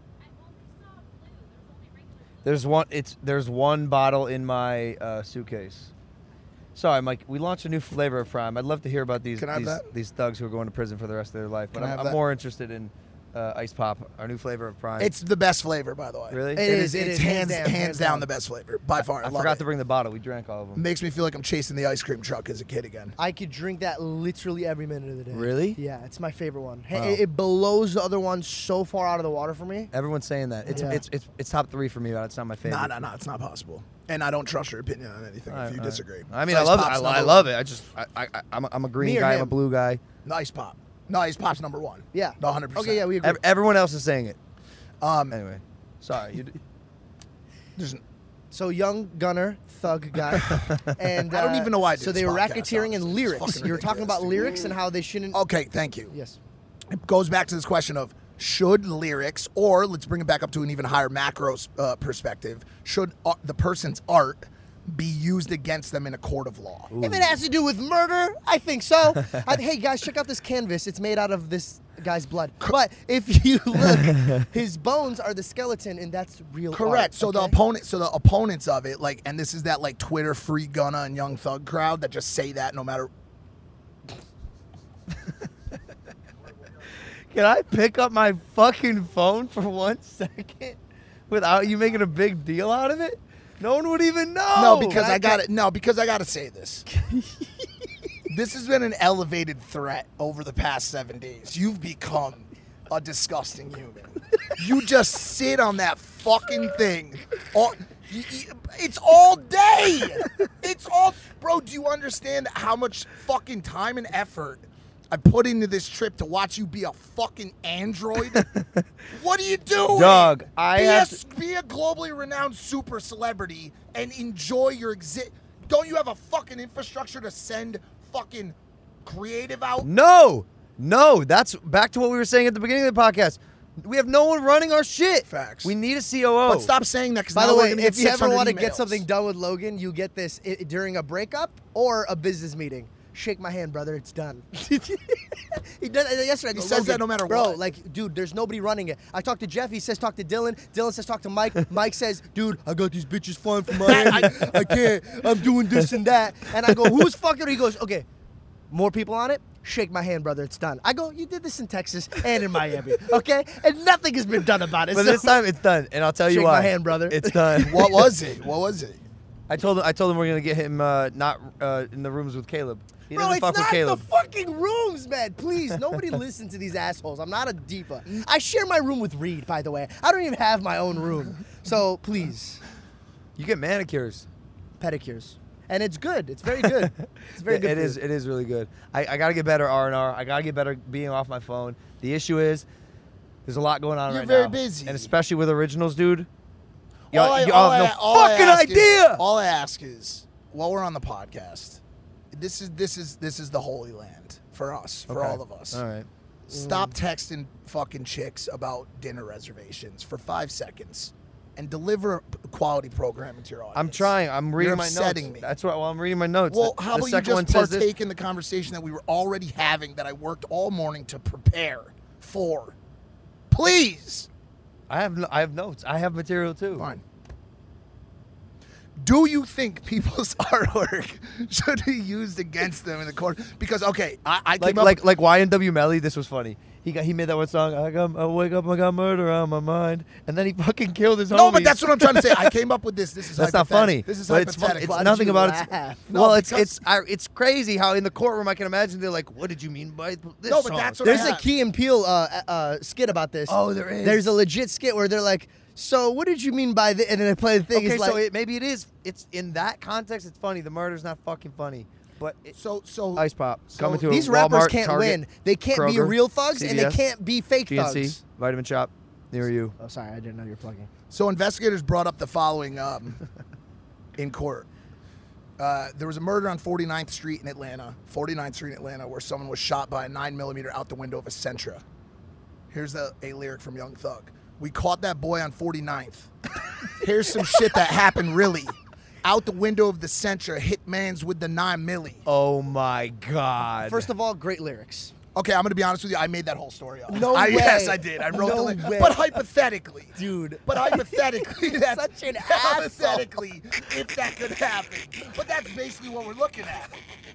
There's one. It's there's one bottle in my uh, suitcase. Sorry, Mike. We launched a new flavor of Prime. I'd love to hear about these Can I have these, that? these thugs who are going to prison for the rest of their life. But Can I I'm, have I'm that? more interested in uh, Ice Pop, our new flavor of Prime. It's the best flavor, by the way. Really? It, It is. is, it It's is, hands hands hands, down, hands down down. the best flavor by far. I, I love forgot it. to bring the bottle. We drank all of them. Makes me feel like I'm chasing the ice cream truck as a kid again. I could drink that literally every minute of the day. Really? Yeah, it's my favorite one. Hey, Wow. It, it blows the other ones so far out of the water for me. Everyone's saying that. It's Yeah. it's, it's it's top three for me, but it's not my favorite. No, no, no. It's not possible. And I don't trust your opinion on anything All if right, you all right. disagree. I mean, Ice I love it. Pop's I, number I one. love it. I just I, I I'm a, I'm a green Me or guy. I'm a him? blue guy. Nice Pop. No, Ice Pop's number one. Yeah. one hundred percent. Okay, yeah, we agree. Ev- everyone else is saying it. Um, Anyway, sorry. You d- there's, So young gunner, thug guy, and I don't uh, even know why I do So this they were podcast, racketeering in honestly. It's lyrics. fucking You were talking ridiculous, about dude. lyrics and how they shouldn't. okay, thank you. Yes. It goes back to this question of should lyrics, or let's bring it back up to an even higher macro uh, perspective, should uh, the person's art be used against them in a court of law? If it has to do with murder, I think so. I, hey guys, check out this canvas. It's made out of this guy's blood. But if you look, his bones are the skeleton, and that's real. Correct. art, so the okay? opponent, so the opponents of it, like, and this is that like Twitter free Gunna and Young Thug crowd that just say that no matter. Can I pick up my fucking phone for one second without you making a big deal out of it? No one would even know. No, because I got it. No, because I got to say this. This has been an elevated threat over the past seven days. You've become a disgusting human. You just sit on that fucking thing. All, y- y- it's all day. It's all, bro. Do you understand how much fucking time and effort I put into this trip to watch you be a fucking android? What are you doing? Dog, I be have a, be a globally renowned super celebrity and enjoy your exit. Don't you have a fucking infrastructure to send fucking creative out? No, no. That's back to what we were saying at the beginning of the podcast. We have no one running our shit. Facts. We need a C O O. But stop saying that because By now the we're way, gonna get if you ever want to emails. get something done with Logan, you get this i- during a breakup or a business meeting. Shake my hand, brother. It's done. He did it yesterday. I He go, says that "Logan, no matter bro, what." like, dude, there's nobody running it. I talked to Jeff. He says talk to Dylan. Dylan says talk to Mike. Mike says, dude, I got these bitches flying from Miami. I, I can't. I'm doing this and that. And I go, who's fucking? He goes, okay, more people on it. Shake my hand, brother. It's done. I go, you did this in Texas and in Miami, okay? And nothing has been done about it. But so- this time it's done, and I'll tell you Shake why. my hand, brother. It's done. What was it? What was it? I told him. I told him we're gonna get him uh, not uh, in the rooms with Caleb. He Bro, doesn't it's fuck with not the Caleb. fucking rooms, man. Please, nobody listen to these assholes. I'm not a diva. I share my room with Reed, by the way. I don't even have my own room. So, please. You get manicures. Pedicures. And it's good. It's very good. It's very It- good It for is. you. It is really good. I, I gotta get better R and R. I gotta get better being off my phone. The issue is, there's a lot going on You're right very now. busy. And especially with originals, dude. You, all I, you all have no I- all I fucking ask idea. Is, all I ask is, while we're on the podcast, this is this is this is the Holy Land for us, for Okay. all of us. All right. Stop texting fucking chicks about dinner reservations for five seconds and deliver a quality programming to your audience. I'm trying. I'm reading You're my upsetting notes. me. That's what well, I'm reading my notes. Well, The- how the about you second one just says this. partake in the conversation that we were already having that I worked all morning to prepare for? Please. I have no, I have notes. I have material too. Fine. Do you think people's artwork should be used against them in the court? Because okay, I, I Like came up like like Y N W Melly. This was funny. He got he made that one song. I got I wake up, I got murder on my mind, and then he fucking killed his. No, but homies. that's what I'm trying to say. I came up with this. This is That's not hypothetical. funny. This is but it's fun. hypothetical. It's Why did nothing you about laugh? it. No, Well, it's because- it's I, it's crazy how in the courtroom I can imagine they're like, "What did you mean by this?" No, but song?" that's what There's I a have. Key and Peele uh, uh, skit about this. Oh, there is. There's a legit skit where they're like, "So what did you mean by this?" And then they play the thing. Okay, it's like, so it, maybe it is. It's in that context. It's funny. The murder's not fucking funny. But it, so so Ice Pop so coming to these a rappers Walmart, can't Target, win. They can't be Kroger, real thugs, and they C V S, can't be fake G N C, thugs. Vitamin Shop near you. Oh, sorry, I didn't know you were plugging. So investigators brought up the following um, in court. Uh, there was a murder on forty-ninth Street in Atlanta, forty-ninth Street in Atlanta, where someone was shot by a nine millimeter out the window of a Sentra. Here's a, a lyric from Young Thug. We caught that boy on forty-ninth. Here's some shit that happened really. Out the window of the Sentra, hit mans with the nine milli. Oh my God. First of all, great lyrics. Okay, I'm gonna be honest with you. I made that whole story up. No I, way. Yes, I did. I wrote No the lyric. way. But hypothetically, Dude. But hypothetically, that's Such an asshole. hypothetically, if that could happen. But that's basically what we're looking at.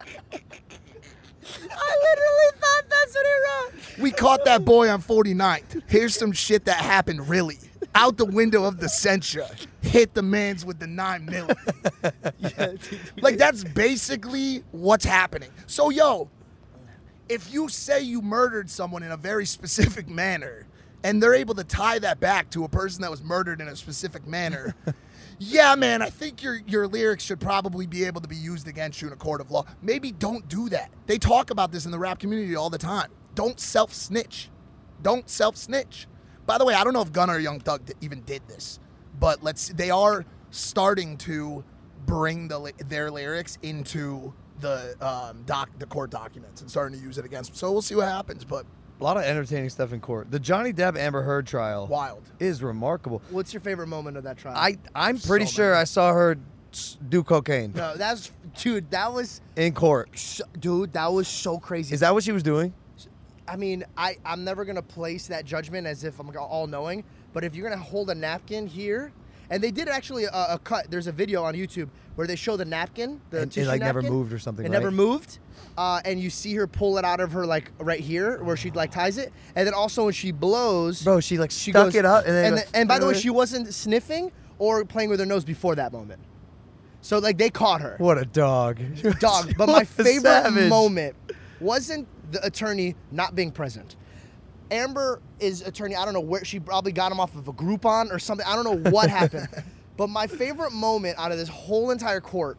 I literally thought that's what he wrote. We caught that boy on forty-ninth. Here's some shit that happened really. Out the window of the Sentra, hit the mans with the nine milli. Like that's basically what's happening. So yo, if you say you murdered someone in a very specific manner, and they're able to tie that back to a person that was murdered in a specific manner, yeah, man, I think your your lyrics should probably be able to be used against you in a court of law. Maybe don't do that. They talk about this in the rap community all the time. Don't self-snitch. Don't self-snitch. By the way, I don't know if Gunna or Young Thug d- even did this, but let's. They are starting to bring the li- their lyrics into the um, doc, the court documents, and starting to use it against them. So we'll see what happens. But A lot of entertaining stuff in court. The Johnny Depp Amber Heard trial wild is remarkable. What's your favorite moment of that trial? I I'm pretty So sure many. I saw her s- do cocaine No, that's dude. That was in court. so, dude. That was so crazy. Is that what she was doing? I mean, I I'm never gonna place that judgment as if I'm all knowing. But if you're gonna hold a napkin here, and they did actually a, a cut. There's a video on YouTube where they show the napkin, the And it, tissue like, never napkin. moved or something, It right? never moved, uh, and you see her pull it out of her like right here where she like ties it, and then also when she blows, Bro, she like she stuck goes, it up and then and, goes, the- and by the way, she wasn't sniffing or playing with her nose before that moment. So like they caught her. What a dog. Dog. But What my a favorite savage. moment wasn't the attorney not being present. Amber is attorney. I don't know where she probably got him off of a Groupon or something. I don't know what happened. But my favorite moment out of this whole entire court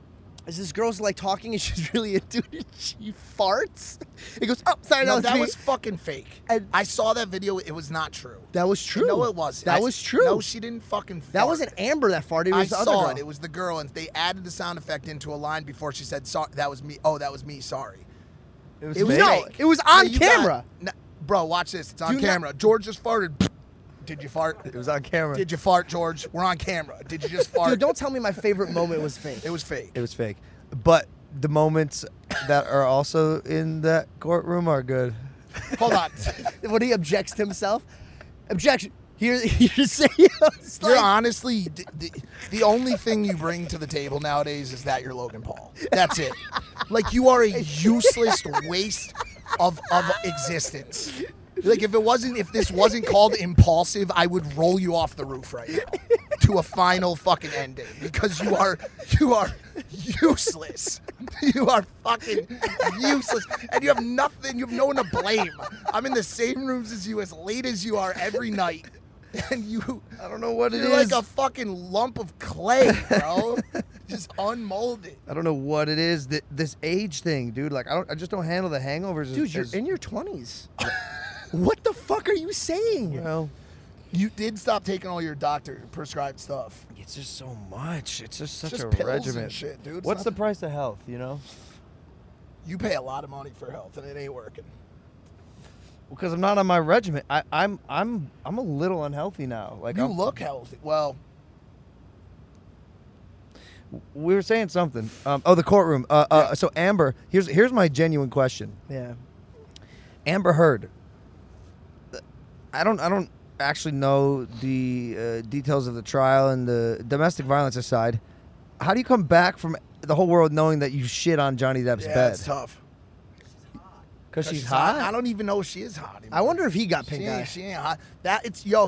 is this girl's like talking and she's really into it. She farts. It goes, oh, sorry, no, that was that me. was fucking fake. And- I saw that video. It was not true. That was true. No, it wasn't. That I- was true. No, she didn't fucking fart. That wasn't Amber that farted. It was I the other saw girl. it. It was the girl, and they added the sound effect into a line before she said, "Sorry, that was me." Oh, that was me. Sorry. It was, It was No, fake. it was Yeah, on you got- camera. No, bro, watch this. It's on Do not- camera. George just farted. Did you fart? It was on camera. Did you fart, George? We're on camera. Did you just fart? Dude, don't tell me my favorite moment was fake. It was fake. It was fake. But the moments that are also in that courtroom are good. Hold on. When he objects to himself. Objection. Here, you're saying it's You're like, honestly the, the, the only thing you bring to the table nowadays is that you're Logan Paul. That's it. Like you are a useless waste of of existence. Like if it wasn't, if this wasn't called impulsive, I would roll you off the roof right now to a final fucking ending because you are you are useless. You are fucking useless, and you have nothing. You have no one to blame. I'm in the same rooms as you, as late as you are every night, and you. I don't know what it You're is. like a fucking lump of clay, bro. Just unmolded. I don't know what it is. That this age thing, dude. Like I don't. I just don't handle the hangovers. as- dude, you're as- in your twenties. What the fuck are you saying? Well, You did stop taking all your doctor prescribed stuff. It's just so much. It's just such Just a pills regimen. and shit, dude. It's What's the nothing. price of health, you know? You pay a lot of money for health, and it ain't working. Because I'm not on my regimen. I, I'm I'm I'm a little unhealthy now. Like You I'm, look healthy. Well, we were saying something. Um, oh, the courtroom. Uh, uh, so Amber, here's here's my genuine question. Yeah. Amber Heard. I don't I don't actually know the uh, details of the trial and the domestic violence aside. How do you come back from the whole world knowing that you shit on Johnny Depp's yeah, bed? it's tough. Because she's, she's hot? I don't even know if she is hot anymore. I wonder if he got pink she eye. ain't, she ain't hot. That it's yo.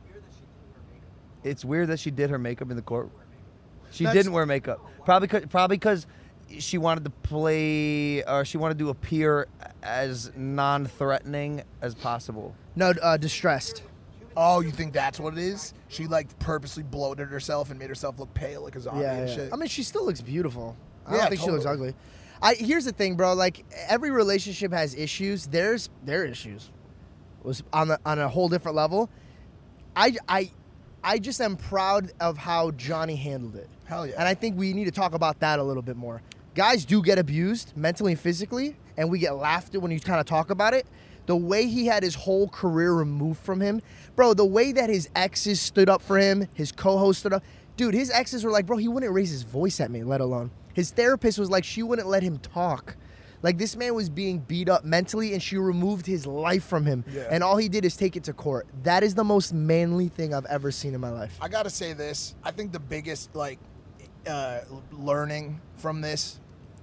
It's weird that she did her makeup in the court. She That's- didn't wear makeup. Probably cause, probably because she wanted to play or she wanted to appear as non-threatening as possible. No, uh, distressed. Oh, you think that's what it is? She like purposely bloated herself and made herself look pale like a zombie Yeah, and yeah. shit. I mean, she still looks beautiful. I Yeah, don't think she looks totally. ugly. I here's the thing, bro. Like every relationship has issues. There's their issues was on the on a whole different level. I I I just am proud of how Johnny handled it. Hell yeah. And I think we need to talk about that a little bit more. Guys do get abused mentally and physically, and we get laughed at when you kind of talk about it. The way he had his whole career removed from him, bro, the way that his exes stood up for him, his co-host stood up. Dude, his exes were like, bro, he wouldn't raise his voice at me, let alone. His therapist was like, she wouldn't let him talk. Like, this man was being beat up mentally, and she removed his life from him. Yeah. And all he did is take it to court. That is the most manly thing I've ever seen in my life. I gotta say this. I think the biggest like uh, learning from this,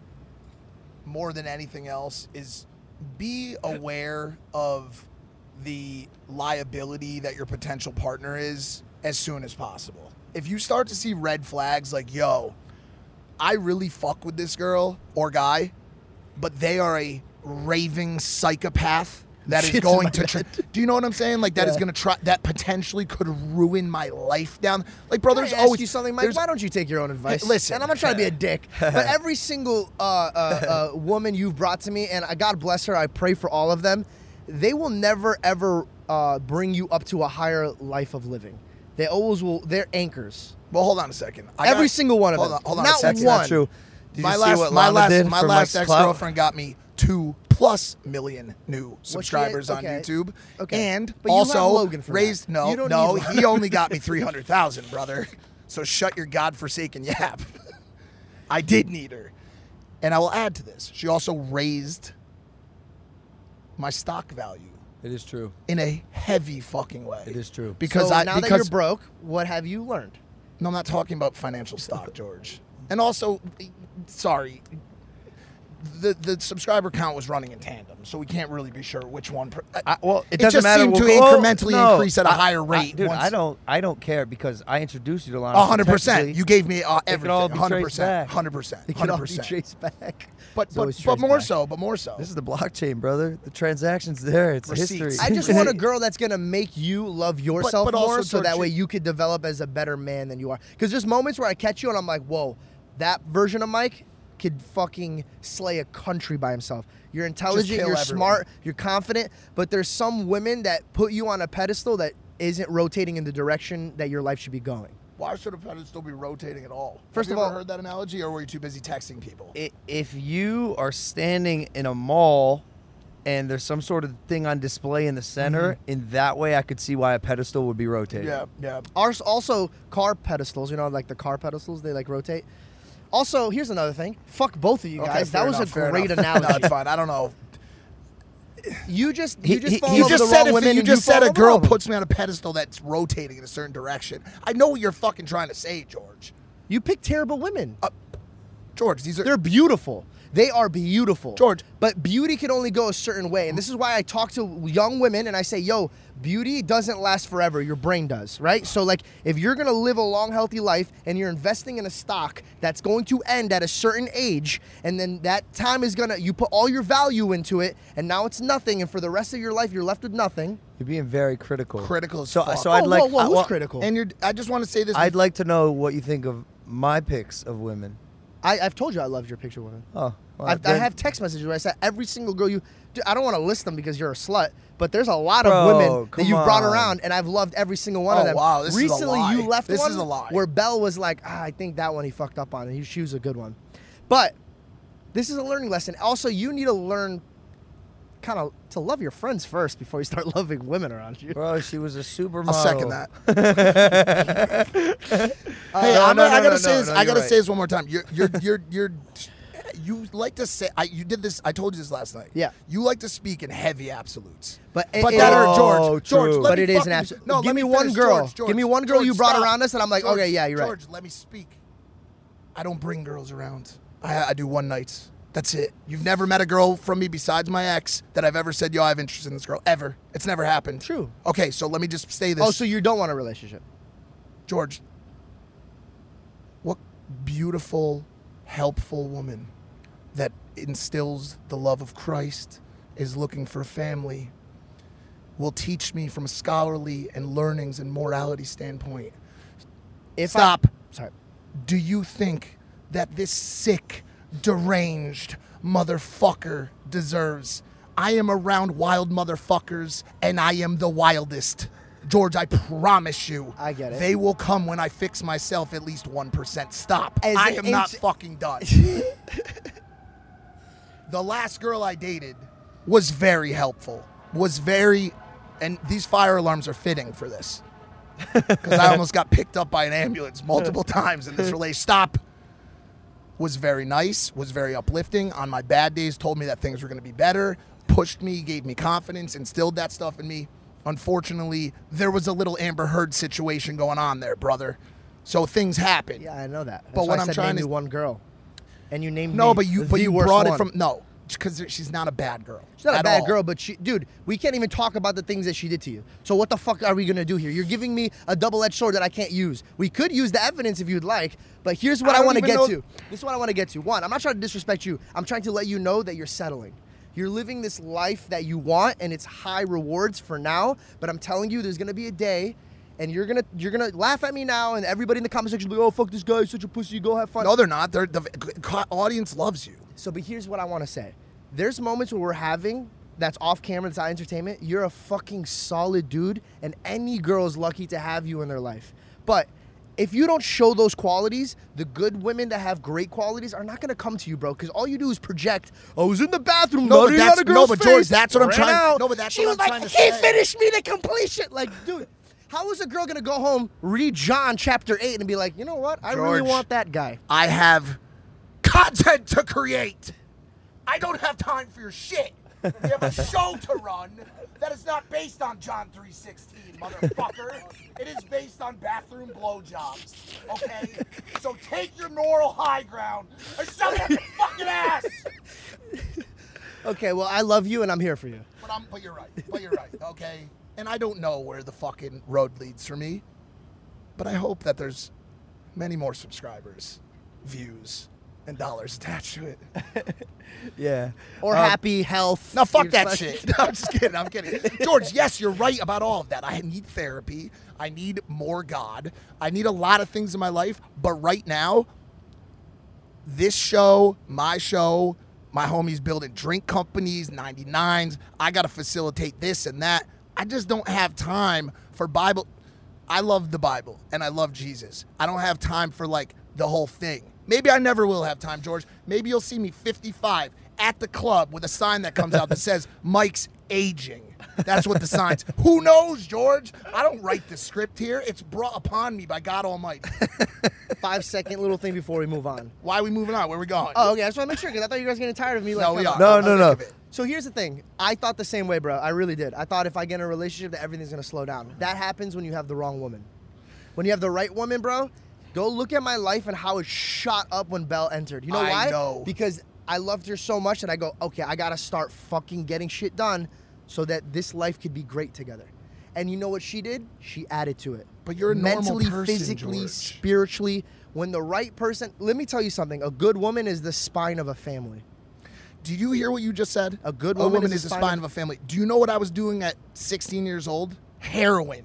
more than anything else, is be aware of the liability that your potential partner is as soon as possible. If you start to see red flags like, yo, I really fuck with this girl or guy, but they are a raving psychopath that is Shit's going in to my try. bed. Do you know what I'm saying? Like that is Yeah. going to try. That potentially could ruin my life down. Like, bro, Can there's I ask always you something, Mike. there's- Why don't you take your own advice? Hey, listen. and I'm not trying to be a dick, but every single uh, uh, uh, woman you've brought to me, and I, God bless her, I pray for all of them. They will never ever uh, bring you up to a higher life of living. They always will. They're anchors. Well, hold on a second. I Every got- single one of hold them. On, hold on Not a second. one. That's true. Did my you last, see what my Lana last, did my for last Mike's ex clout? girlfriend got me two plus million new subscribers on okay. YouTube, Okay. and But you have also Logan for that. raised. No, You don't no, need he only got me three hundred thousand, brother. So shut your godforsaken yap. I did need her, and I will add to this. She also raised my stock value It is true. in a heavy fucking way. It is true. Because so I now because that you're broke, what have you learned? No, I'm not talking about financial stock, George. And also, sorry, the the subscriber count was running in tandem, so we can't really be sure which one. Per, I, well, it, it doesn't just matter. seemed We'll to go- incrementally no, increase at a I- higher I- rate. dude, once- I don't. I don't care because I introduced you to Lana. A hundred so percent. technically, You gave me uh, it could all everything. be Hundred traced percent. back. Hundred percent. It can all Hundred be percent. traced back. But It's but, always but traced more back. so. But more so. This is the blockchain, brother. The transaction's there. It's Receipts. history. I just want a girl that's gonna make you love yourself but also, more, so that George, way you- you could develop as a better man than you are. Because there's moments where I catch you and I'm like, whoa, that version of Mike could fucking slay a country by himself. You're intelligent, kill you're everyone. smart, you're confident, but there's some women that put you on a pedestal that isn't rotating in the direction that your life should be going. Why should a pedestal be rotating at all? First Have of you all- ever heard that analogy, or were you too busy texting people? I- if you are standing in a mall and there's some sort of thing on display in the center, in that way I could see why a pedestal would be rotating. Yeah, yeah. Ours also car pedestals, you know, like the car pedestals, they like rotate. Also, here's another thing. Fuck both of you Okay, guys. fair that was enough, a fair great enough. analogy. No, it's fine. I don't know. You just He- you just he- fall he You over just the said wrong if women you and just fall said a over girl all of them. puts me on a pedestal that's rotating in a certain direction. I know what you're fucking trying to say, George. You pick terrible women. Uh, George, these are They're beautiful. They are beautiful. George. But beauty can only go a certain way. And this is why I talk to young women and I say, yo, beauty doesn't last forever. Your brain does, right? So, like, if you're going to live a long, healthy life and you're investing in a stock that's going to end at a certain age, and then that time is going to, you put all your value into it, and now it's nothing, and for the rest of your life, you're left with nothing. You're being very critical. critical as So, fuck. so I'd Whoa, like. whoa, whoa, I- who's well, critical? and you're. I just want to say this. I'd like to know what you think of my picks of women. I, I've told you I loved your picture women. Oh, well, I've, I then- have text messages where I said every single girl you. Dude, I don't want to list them because you're a slut, but there's a lot of Bro, women that come you've brought on. around, and I've loved every single one Oh, of them. wow, this is a Recently, lie. you left This one is a lie. where Belle was like, ah, I think that one he fucked up on, and he, she was a good one. But this is a learning lesson. Also, you need to learn kind of to love your friends first before you start loving women around you. Bro, she was a supermodel. I'll second that. Uh, Hey, no, I'm, no, I no, gotta no, say no, this. no, I you're gotta right. say this one more time. You're, you're, you're, you're. You like to say. I, you did this. I told you this last night. Yeah. You like to speak in heavy absolutes. But, But it, that it- are George. Oh, George, true. let but me it is an fucking- absolute. No, give let me me one finish, girl. George, George, give me one girl George, you brought stop. around us, and I'm like, George, okay, yeah, you're right. George, let me speak. I don't bring girls around. I, I do one nights. That's it. You've never met a girl from me besides my ex that I've ever said, yo, I have interest in this girl. Ever. It's never happened. True. Okay, so let me just say this. Oh, so you don't want a relationship? George, what beautiful, helpful woman that instills the love of Christ, is looking for a family, will teach me from a scholarly and learnings and morality standpoint. If Stop. I, sorry. Do you think that this sick, deranged motherfucker deserves? I am around wild motherfuckers, and I am the wildest. George, I promise you. I get it. They will come when I fix myself at least one percent. Stop. As I an am not int- fucking done. The last girl I dated was very helpful. Was very, and these fire alarms are fitting for this. Because I almost got picked up by an ambulance multiple times in this relationship. Stop. Was very nice, was very uplifting. On my bad days, told me that things were going to be better, pushed me, gave me confidence, instilled that stuff in me. Unfortunately, there was a little Amber Heard situation going on there, brother. So things happen. Yeah, I know that. That's But why what I I'm said trying name to- me one girl, and you named No, me but you the but you worst brought one. it from no, because she's not a bad girl. She's not a at bad all. girl, but she, dude, we can't even talk about the things that she did to you. So what the fuck are we gonna do here? You're giving me a double-edged sword that I can't use. We could use the evidence if you'd like, but here's what I I, don't want to even get know- to. This is what I want to get to. One, I'm not trying to disrespect you. I'm trying to let you know that you're settling. You're living this life that you want, and it's high rewards for now. But I'm telling you, there's gonna be a day, and you're gonna you're gonna laugh at me now, and everybody in the comment section will be, oh fuck this guy, he's such a pussy. Go have fun. No, they're not. They're the co- audience loves you. So, but here's what I want to say. There's moments where we're having that's off camera, that's not entertainment. You're a fucking solid dude, and any girl is lucky to have you in their life. But if you don't show those qualities, the good women that have great qualities are not gonna come to you, bro. Because all you do is project. I was in the bathroom, No, but nutting that's- on a girl's no, but George, face, that's what I'm ran trying- out. no, but that's she what was I'm like, trying to he say. finished me to completion. Like, dude, how is a girl gonna go home, read John chapter eight, and be like, you know what? I really George. want that guy. I have content to create. I don't have time for your shit. We have a show to run that is not based on John three sixteen, motherfucker. It is based on bathroom blowjobs, okay? So take your moral high ground and shove it up your fucking ass. Okay, well, I love you, and I'm here for you. But, I'm, but you're right. But you're right, okay? And I don't know where the fucking road leads for me, but I hope that there's many more subscribers, views, and dollars attached to it. Yeah. Or Um, happy health. No, fuck You're that like- shit. No, I'm just kidding. I'm kidding. George, yes, you're right about all of that. I need therapy. I need more God. I need a lot of things in my life. But right now, this show, my show, my homies building drink companies, ninety-nines. I got to facilitate this and that. I just don't have time for Bible. I love the Bible and I love Jesus. I don't have time for like the whole thing. Maybe I never will have time, George. Maybe you'll see me fifty-five at the club with a sign that comes out that says Mike's aging. That's what the sign's. Who knows, George? I don't write the script here. It's brought upon me by God Almighty. Five second little thing before we move on. Why are we moving on? Where are we going? Oh, okay. I just want to make sure because I thought you guys were getting tired of me. Like, No, we come are. on. No, I'm no, sick no. of it. So here's the thing. I thought the same way, bro. I really did. I thought if I get in a relationship that everything's gonna slow down. That happens when you have the wrong woman. When you have the right woman, bro, go look at my life and how it shot up when Belle entered. You know I why? know. Because I loved her so much that I go, okay, I gotta start fucking getting shit done so that this life could be great together. And you know what she did? She added to it. But you're a normal mentally, person, physically, George. spiritually. When the right person, let me tell you something. A good woman is the spine of a family. Did you hear what you just said? A good A woman woman is is the the spine spine of a family. Do you know what I was doing at sixteen years old? Heroin.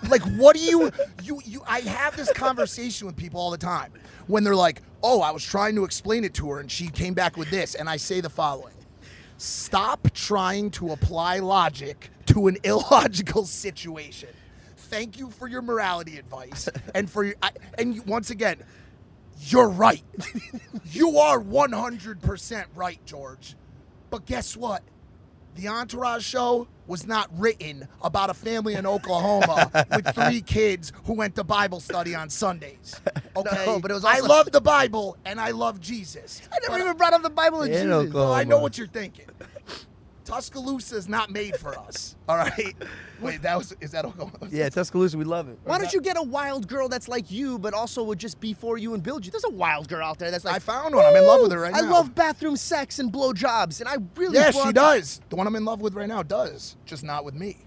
Like, what do you, you, you, I have this conversation with people all the time when they're like, oh, I was trying to explain it to her and she came back with this. And I say the following: stop trying to apply logic to an illogical situation. Thank you for your morality advice. And for your, I, and you, once again, you're right. You are one hundred percent right, George. But guess what? The Entourage show was not written about a family in Oklahoma with three kids who went to Bible study on Sundays. Okay, No, but it was I also- love the Bible and I love Jesus. I never But- even brought up the Bible and In Jesus. Oklahoma. Well, I know what you're thinking. Tuscaloosa is not made for us. All right. Wait, that was is that Oklahoma? Yeah, Tuscaloosa, we love it. Why don't you get a wild girl that's like you, but also would just be for you and build you? There's a wild girl out there that's like, I found one. I'm in love with her right I now. love bathroom sex and blowjobs, and I really Yeah, she want- does. The one I'm in love with right now does, just not with me.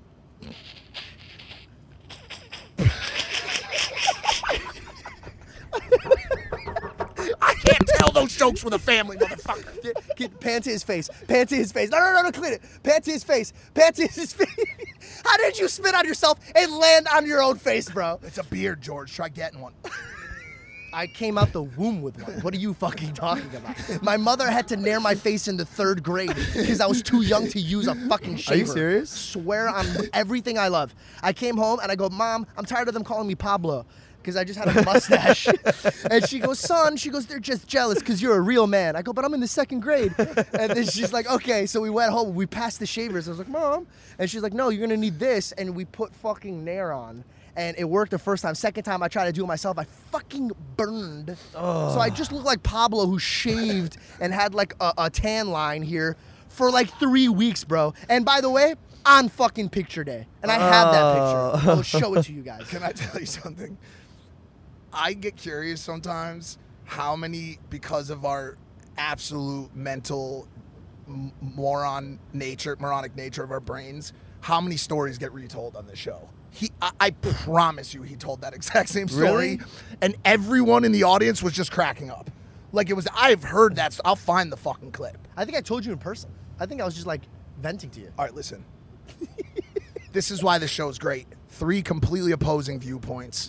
I can't tell those jokes with a family, motherfucker. Get, get pan to his face. Pan to his face. No, no, no, no, clean it. Pan to his face. Pan to his face. How did you spit on yourself and land on your own face, bro? It's a beard, George. Try getting one. I came out the womb with one. What are you fucking talking about? My mother had to nair my face in the third grade because I was too young to use a fucking shaver. Are you serious? Swear on everything I love. I came home and I go, Mom, I'm tired of them calling me Pablo because I just had a mustache. And she goes, son, she goes, they're just jealous because you're a real man. I go, but I'm in the second grade. And then she's like, okay. So we went home. We passed the shavers. I was like, Mom. And she's like, no, you're going to need this. And we put fucking nair on. And it worked the first time. Second time I tried to do it myself, I fucking burned. So I just looked like Pablo who shaved and had like a, a tan line here for like three weeks, bro. And by the way, on fucking picture day. And I have that picture. I'll show it to you guys. Can I tell you something? I get curious sometimes how many, because of our absolute mental m- moron nature, moronic nature of our brains, how many stories get retold on this show. He, I, I promise you, he told that exact same story, Really? and everyone in the audience was just cracking up. Like it was, I've heard that. I'll find the fucking clip. I think I told you in person. I think I was just like venting to you. All right, listen. This is why this show is great. Three completely opposing viewpoints.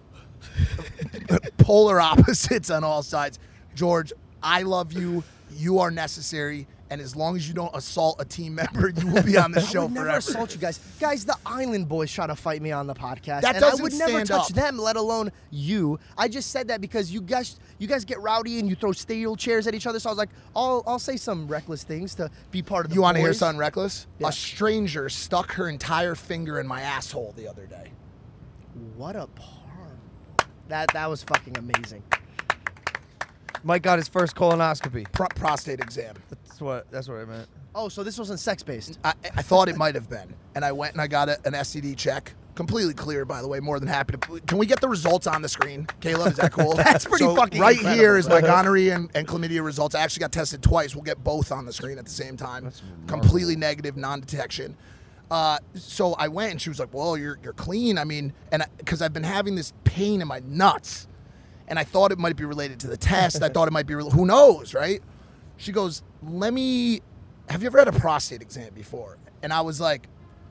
Polar opposites on all sides. George, I love you. You are necessary. And as long as you don't assault a team member, you will be on the show I would never forever. assault you guys. Guys, the Island Boys try to fight me on the podcast. That and I doesn't would never stand touch up. them, let alone you. I just said that because you guys you guys get rowdy and you throw steel chairs at each other. So I was like, I'll, I'll say some reckless things to be part of the You want to hear boys. something reckless? Yeah. A stranger stuck her entire finger in my asshole the other day. What a par. That, that was fucking amazing. Mike got his first colonoscopy. Pro- prostate exam. That's what. That's what I meant. Oh, so this wasn't sex-based. I, I thought it might have been. And I went and I got a, an S T D check. Completely clear, by the way. More than happy to. Can we get the results on the screen? Caleb, is that cool? That's pretty so fucking right incredible, here is my bro. gonorrhea and, and chlamydia results. I actually got tested twice. We'll get both on the screen at the same time. Completely negative, non-detection. Uh, so I went and she was like, well, you're you're clean. I mean, and because I've been having this pain in my nuts. And I thought it might be related to the test. I thought it might be, who knows, right? She goes, let me, have you ever had a prostate exam before? And I was like,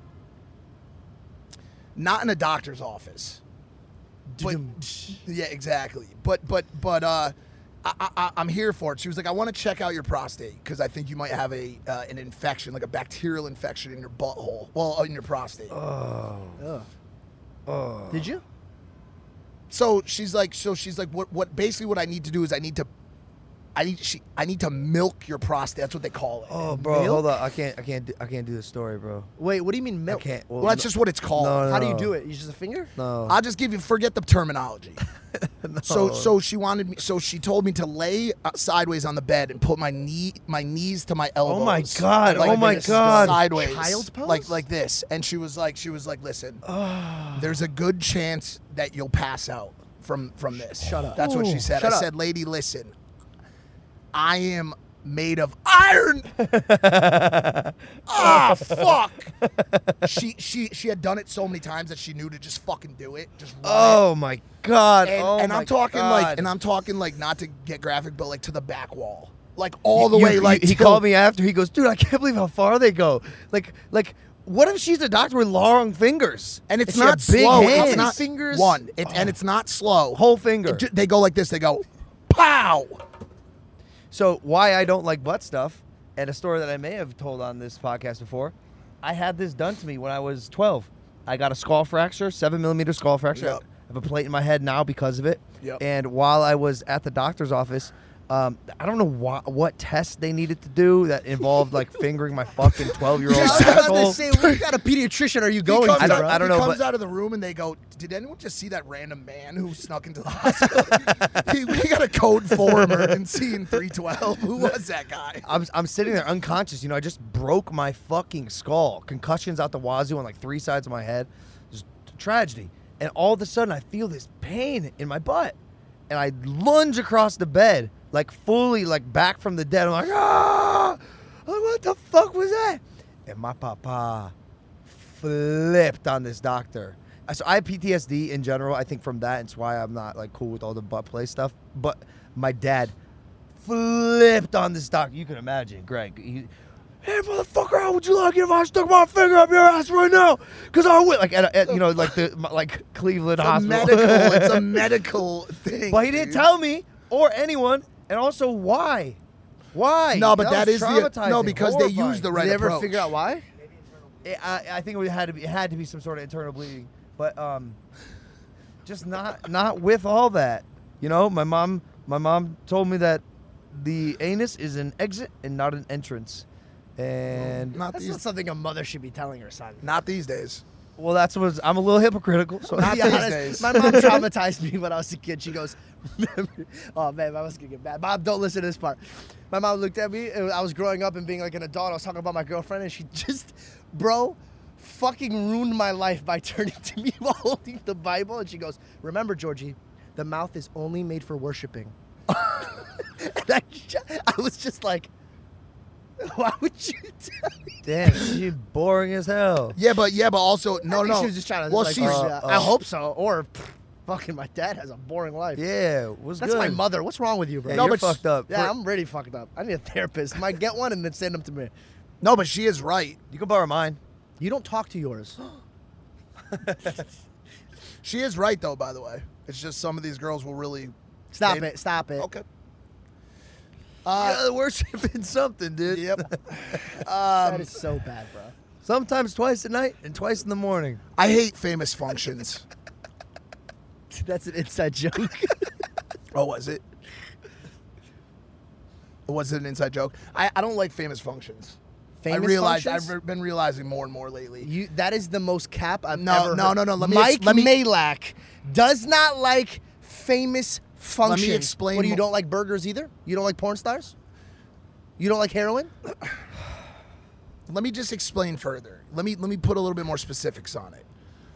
not in a doctor's office. But, yeah, exactly. But, but, but, uh, I, I, I'm here for it. She was like, I want to check out your prostate because I think you might have a uh, an infection, like a bacterial infection in your butthole. Well, in your prostate. Oh. Ugh. Oh. Did you? So she's like, so she's like, what? What? Basically, what I need to do is I need to, I need she, I need to milk your prostate. That's what they call it. Oh, bro, Milk? hold on. I can't. I can't. Do, I can't do the story, bro. Wait, what do you mean milk? I can't. Well, that's just what it's called. No, no, How do you no. do it? You just a finger? No. I'll just give you. Forget the terminology. So, so she wanted me. So she told me to lay uh, sideways on the bed and put my knee, my knees to my elbows. Oh my God, Like oh my this, God. Sideways. Child's pose? Like like this. And she was like, she was like, listen, there's a good chance that you'll pass out from from this. Shut up. That's what she Ooh, said. shut I up. said, lady, listen. I am made of iron. Ah, fuck. she she she had done it so many times that she knew to just fucking do it. Just run it. Oh my God. And, oh and my I'm talking God. like, and I'm talking like, not to get graphic, but like to the back wall, like all the You- way. you- Like he till- called me after. He goes, dude, I can't believe how far they go. Like, like What if she's a doctor with long fingers? And it's She not had big slow. hands. It's not Fingers? one. It, And it's not slow. Whole finger. It ju- they go like this. They go, pow. So why I don't like butt stuff, and a story that I may have told on this podcast before, I had this done to me when I was twelve. I got a skull fracture, seven millimeter skull fracture. Yep. I have a plate in my head now because of it. Yep. And while I was at the doctor's office, um, I don't know wha- what test they needed to do that involved like fingering my fucking twelve-year-old I was about asshole. to say, what kind of pediatrician are you He going comes to, I don't- bro? I don't he know, comes but- out of the room and they go, did anyone just see that random man who snuck into the hospital? he, we got a code four emergency in three twelve. Who was that guy? I'm, I'm sitting there unconscious. You know, I just broke my fucking skull. Concussions out the wazoo on like three sides of my head. Just tragedy. And all of a sudden, I feel this pain in my butt. And I lunge across the bed, like fully like back from the dead. I'm like, ah! I'm like, what the fuck was that? And my papa flipped on this doctor. So I have P T S D in general. I think from that, it's why I'm not like cool with all the butt play stuff. But my dad flipped on this doctor. You can imagine, Greg. He, hey, motherfucker, how would you like it if I stuck my finger up your ass right now? Because I would, like, at, a, at you know, like the like Cleveland It's a Hospital. medical. It's a medical thing. But he didn't dude. tell me or anyone, and also why. Why? No, but that was is the traumatizing, no because they horrifying. use the right Did they ever approach. figure out why? It, I, I think it had to be it had to be some sort of internal bleeding, but um, just not not with all that. You know, my mom my mom told me that the anus is an exit and not an entrance, and Not That's these. not something a mother should be telling her son. Not these days. well, that's what I'm a little hypocritical. So Not To be these honest, days. my mom traumatized me when I was a kid. She goes, remember? Oh, man, I was going to get mad. Mom, don't listen to this part. My mom looked at me, and I was growing up and being like an adult. I was talking about my girlfriend, and she just, bro, fucking ruined my life by turning to me while holding the Bible. And she goes, remember, Georgie, the mouth is only made for worshiping. And I, ju- I was just like, why would you tell me? damn, she's boring as hell. Yeah, but yeah, but also no, I think no. She was just trying to. Well, like, she's. uh, uh, I hope so. Or pff, fucking my dad has a boring life. Yeah, what's That's good? my mother. What's wrong with you, bro? Yeah, No, you're but fucked up. Yeah, For- I'm really fucked up. I need a therapist. Might get one and then send them to me. no, but she is right. you can borrow mine. You don't talk to yours. She is right though. By the way, it's just some of these girls will really. Stop they- it. Stop it. Okay. Uh, yeah, worshiping something, dude. Yep. that Um, is so bad, bro. Sometimes twice at night and twice in the morning. I hate famous functions. That's an inside joke. Oh, was it? Was it an inside joke? I, I don't like famous functions. Famous I realize functions? I've re- been realizing more and more lately. You. That is the most cap I've No, ever no, heard. no, no, let me Mike ex- let me- Malak does not like famous functions. explain What, do you mo- don't like burgers either? You don't like porn stars? You don't like heroin? Let me just explain further. Let me let me put a little bit more specifics on it.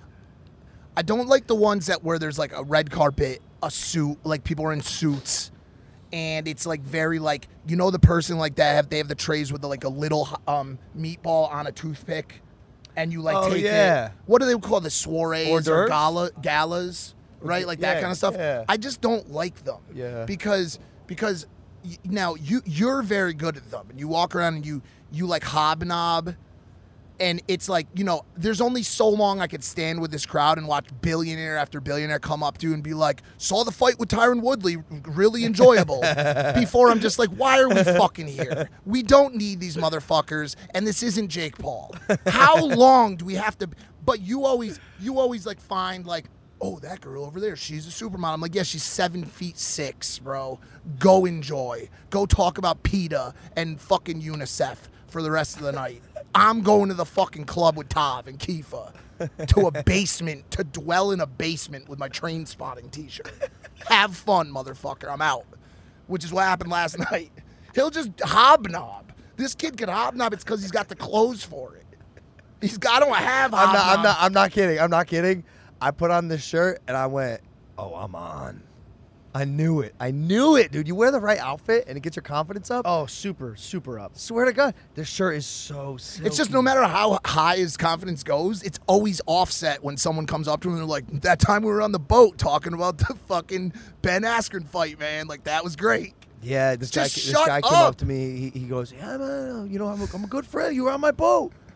I don't like the ones that where there's like a red carpet, a suit, like people are in suits, and it's like very like you know the person like that have they have the trays with the, like a little um meatball on a toothpick, and you like Oh, take yeah. it. What do they call the soirees Hors or d'oeuvres? gala galas, right? Like that Yeah, kind of stuff. yeah. I just don't like them. Yeah. Because because y- now you you're very good at them, and you walk around and you you like hobnob. And it's like, you know, there's only so long I could stand with this crowd and watch billionaire after billionaire come up to you and be like, saw the fight with Tyron Woodley, really enjoyable. Before I'm just like, why are we fucking here? We don't need these motherfuckers, and this isn't Jake Paul. How long do we have to? But you always, you always like find like, oh, that girl over there, she's a supermodel. I'm like, yeah, she's seven feet six, bro. Go enjoy. Go talk about PETA and fucking UNICEF for the rest of the night. I'm going to the fucking club with Tav and Kifa to a basement, to dwell in a basement with my Train Spotting t-shirt. Have fun, motherfucker. I'm out. Which is what happened last night. He'll just hobnob. This kid can hobnob. It's because he's got the clothes for it. He's got to have hobnob. I'm not, I'm not. I'm not kidding. I'm not kidding. I put on this shirt and I went, "Oh, I'm on." I knew it. I knew it, dude. You wear the right outfit and it gets your confidence up. Oh, super, super up. Swear to God, this shirt is so silky. It's just no matter how high his confidence goes, it's always offset when someone comes up to him and they're like, that time we were on the boat talking about the fucking Ben Askren fight, man. Like, that was great. Yeah, this guy, Just this shut guy came up. up to me. He, he goes, "Yeah, man, you know, I'm a, I'm a good friend. You were on my boat."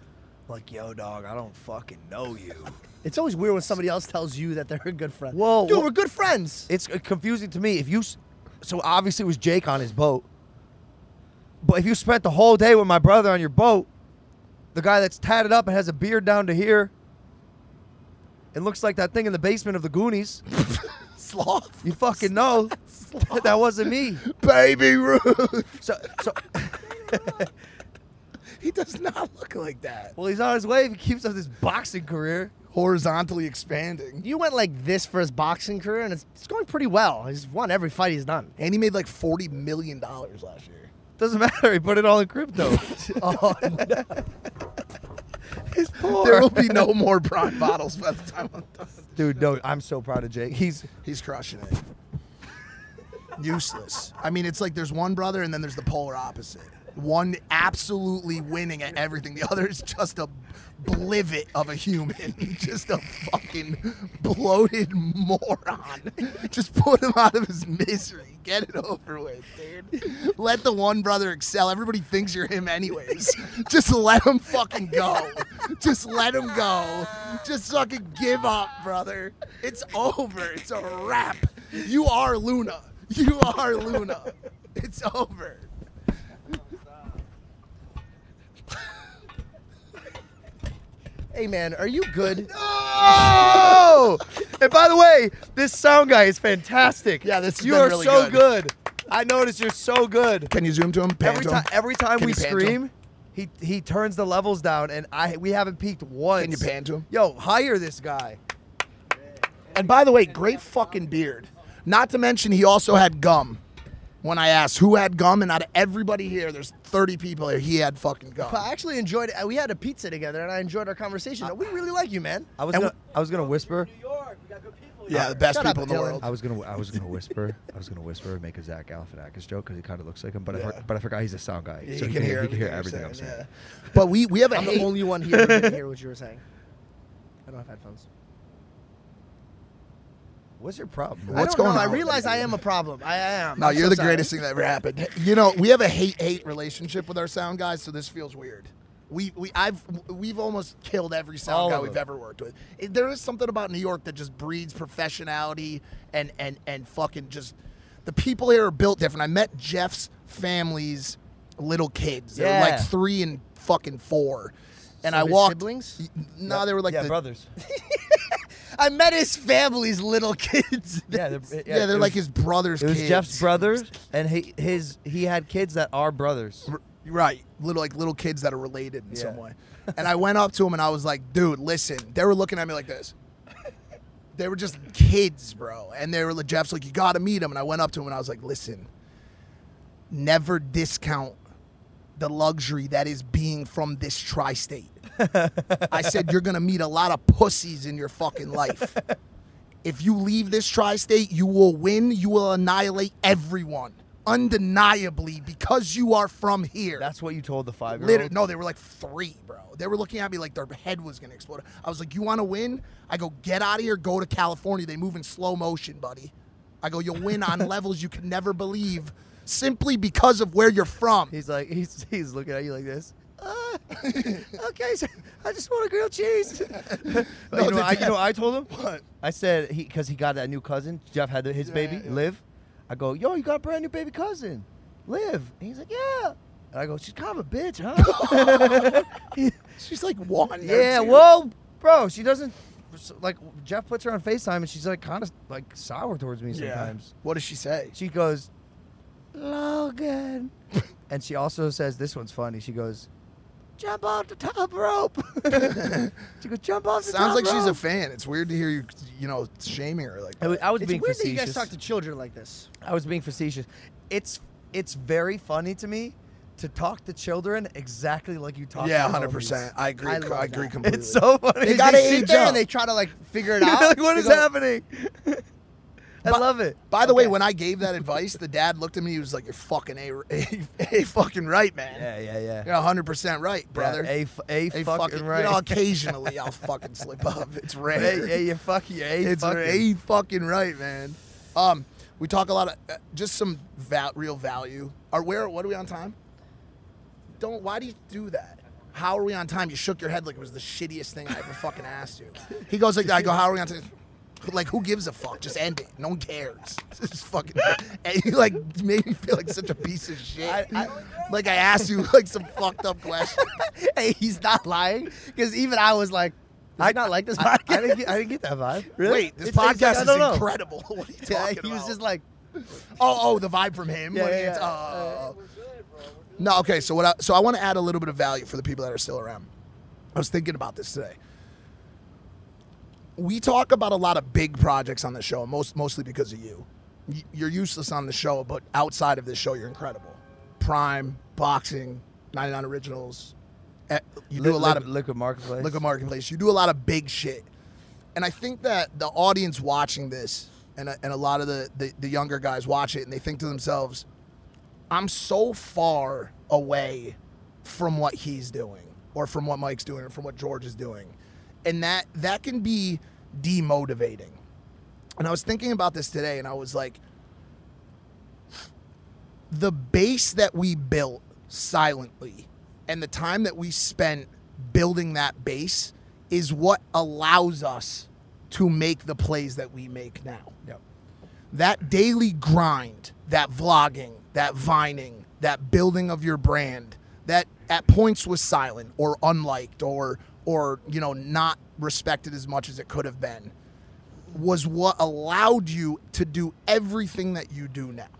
Like, yo, dog, I don't fucking know you. It's always weird when somebody else tells you that they're a good friend. Whoa, Dude, whoa. we're good friends. It's uh, confusing to me. If you, s- so obviously it was Jake on his boat. But if you spent the whole day with my brother on your boat, the guy that's tatted up and has a beard down to here, it looks like that thing in the basement of the Goonies. Sloth. You fucking know that wasn't me, Baby Ruth. So, so he does not look like that. Well, he's on his way. If he keeps up this boxing career, horizontally expanding. You went like this for his boxing career, and it's, it's going pretty well. He's won every fight he's done. And he made like forty million dollars last year. Doesn't matter. He put it all in crypto. Oh, no. He's poor. There will be no more prime bottles by the time I'm done. Dude, no, I'm so proud of Jake. He's he's crushing it. Useless. I mean, it's like there's one brother and then there's the polar opposite. One absolutely winning at everything. The other is just a blivet of a human. Just a fucking bloated moron. Just put him out of his misery. Get it over with, dude. Let the one brother excel. Everybody thinks you're him anyways. Just let him fucking go. Just let him go. Just fucking give up, brother. It's over. It's a wrap. You are Luna. You are Luna. It's over. Hey, man, are you good? Oh! And by the way, this sound guy is fantastic. Yeah, this has you been are really so good. good. I noticed you're so good. Can you zoom to him? Pan every to time, him? every time Can we you pan to him? scream, he he turns the levels down, and I we haven't peaked once. Can you pan to him? Yo, hire this guy. And by the way, great fucking beard. Not to mention, he also had gum. When I asked who had gum, and out of everybody here, there's thirty people here, he had fucking gum. I actually enjoyed it. We had a pizza together, and I enjoyed our conversation. We really like you, man. I was And gonna I was gonna whisper. Yeah, the best Shut up, people in the Dylan. world. I was gonna I was gonna whisper. I was gonna whisper and make a Zach Galifianakis joke because he kind of looks like him, but I Yeah. for, but I forgot he's a sound guy, Yeah, so you he can hear he can hear everything everything you're I'm saying. saying, yeah. But we we have a I'm hate. the only one here who didn't hear what you were saying. I don't have headphones. What's your problem? I What's don't going know. on I with realize you? I am a problem. I am. No, I'm you're so the sorry. greatest thing that ever happened. You know, we have a hate-hate relationship with our sound guys, so this feels weird. We we I've we've almost killed every sound All guy of we've them. ever worked with. It, there is something about New York that just breeds professionality and and and fucking just the people here are built different. I met Jeff's family's little kids. They were Yeah. like three and fucking four. And So I his walked. siblings? No, they were like yeah, the, brothers. I met his family's little kids. Yeah, they're, Yeah, they're it like was- his brother's It was kids. Jeff's brothers, and he his he had kids that are brothers. Right, little like little kids that are related in Yeah. some way. And I went up to him and I was like, "Dude, listen." They were looking at me like this. They were just kids, bro. And they were like, Jeff's like, "You got to meet him." And I went up to him and I was like, "Listen, never discount the luxury that is being from this tri-state." I said, "You're gonna meet a lot of pussies in your fucking life. If you leave this tri-state, you will win. You will annihilate everyone." Undeniably, because you are from here. That's what you told the five year Literally, old. no, they were like three, bro. They were looking at me like their head was gonna explode. I was like, "You want to win?" I go, "Get out of here, go to California. They move in slow motion, buddy." I go, "You'll win on levels you could never believe, simply because of where you're from." He's like he's he's looking at you like this. Uh, okay, so I just want a grilled cheese. But No, you know, the I, you dad- know, what I told him. What? I said he because he got that new cousin. Jeff had the, his Yeah, baby, yeah, yeah. Liv. I go, yo, you got a brand new baby cousin, Liv. And he's like, yeah. And I go, she's kind of a bitch, huh? She's like one. Yeah, well, bro, she doesn't like. Jeff puts her on FaceTime, and she's like kind of like sour towards me Yeah. sometimes. What does she say? She goes, Logan, and she also says this one's funny. She goes, jump off the top rope. She goes, jump off the top Sounds like she's a rope. fan. It's weird to hear you, you know, shaming her like I that. was, I was It's being weird that you facetious. guys talk to children like this. I was being facetious. It's it's very funny to me to talk to children exactly like you talk to Yeah, your one hundred homies. percent. I agree. I I, love agree that. completely. It's so funny. They, They they gotta sit age there up. and they try to like figure it You're out. like, what They is go, happening? I But- love it. By the Okay. way, when I gave that advice, the dad looked at me. He was like, "You're fucking a, a, a fucking right, man. Yeah, yeah, yeah. You're one hundred percent right, brother." Yeah, a, f- a, A fucking, right. You know, occasionally I'll fucking slip up. It's rare. Hey, hey, you fucking, a it's fucking. a fucking right, man. Um, we talk a lot of uh, just some val- real value. Are where? What are we on time? Don't. Why do you do that? how are we on time? You shook your head like it was the shittiest thing I ever fucking asked you. He goes like that. I go, how are we on time? Like, who gives a fuck? Just end it. No one cares. Just fucking. And he like made me feel like such a piece of shit. I, I, like I asked you like some fucked up question. Hey, he's not lying because even I was like, I not like this I, podcast. I, didn't get, I didn't get that vibe. Really? Wait, this It's- it's podcast like, I don't is know. incredible. What are you Yeah, talking he was about? just like, Oh, oh, the vibe from him. Yeah, Like, yeah, it's, yeah. uh, No, okay. So what? I, so I want to add a little bit of value for the people that are still around. I was thinking about this today. We talk about a lot of big projects on the show, most mostly because of you. Y- You're useless on the show, but outside of this show, you're incredible. Prime, boxing, ninety-nine Originals. Eh, You do Li- a lot Liquid- of Liquid Marketplace. Liquid Marketplace. You do a lot of big shit. And I think that the audience watching this, and a, and a lot of the, the, the younger guys watch it, and they think to themselves, I'm so far away from what he's doing, or from what Mike's doing, or from what George is doing. And that that can be demotivating. And I was thinking about this today, and I was like, the base that we built silently and the time that we spent building that base is what allows us to make the plays that we make now. Yep. That daily grind, that vlogging, that vining, that building of your brand, that at points was silent or unliked or or you know not respected as much as it could have been, was what allowed you to do everything that you do now.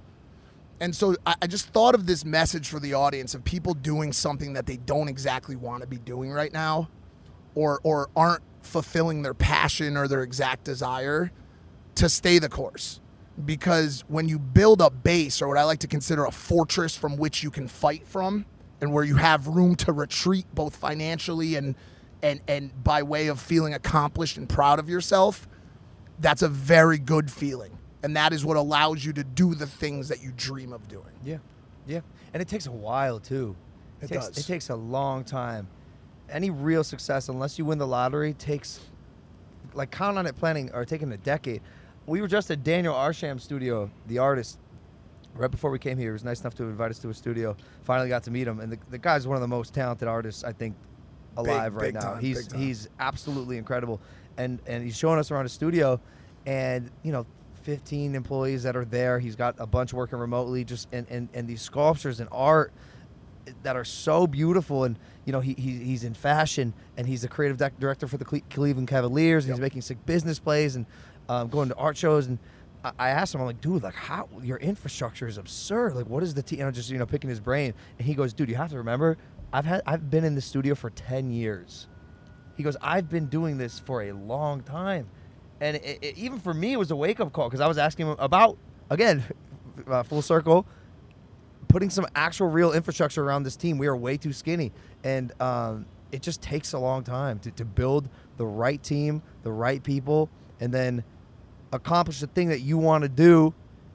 And so I, I just thought of this message for the audience of people doing something that they don't exactly want to be doing right now, or or aren't fulfilling their passion or their exact desire, to stay the course. Because when you build a base, or what I like to consider a fortress from which you can fight from, and where you have room to retreat both financially and and and by way of feeling accomplished and proud of yourself, that's a very good feeling. And that is what allows you to do the things that you dream of doing. Yeah, yeah. And it takes a while, too. It takes, does. It takes a long time. Any real success, unless you win the lottery, takes, like, count on it planning or taking a decade. We were just at Daniel Arsham's studio, the artist, right before we came here. He was nice enough to invite us to his studio. Finally got to meet him. And the, the guy's one of the most talented artists, I think, alive Big- right big now. time, he's big time. he's absolutely incredible. And and he's showing us around his studio, and, you know, fifteen employees that are there. He's got a bunch working remotely, just and, and, and these sculptures and art that are so beautiful. And, you know, he, he he's in fashion, and he's the creative dec- director for the Cle- Cleveland Cavaliers. And Yep. He's making sick business plays and um, going to art shows. And I, I asked him, I'm like, dude, like, how your infrastructure is absurd. Like, what is the team? And I'm just, you know, picking his brain. And he goes, dude, you have to remember, I've had I've been in the studio for ten years. He goes, I've been doing this for a long time. And it, it, even for me, it was a wake-up call, because I was asking him about, again, uh, full circle, putting some actual real infrastructure around this team. We are way too skinny. And um, it just takes a long time to, to build the right team, the right people, and then accomplish the thing that you want to do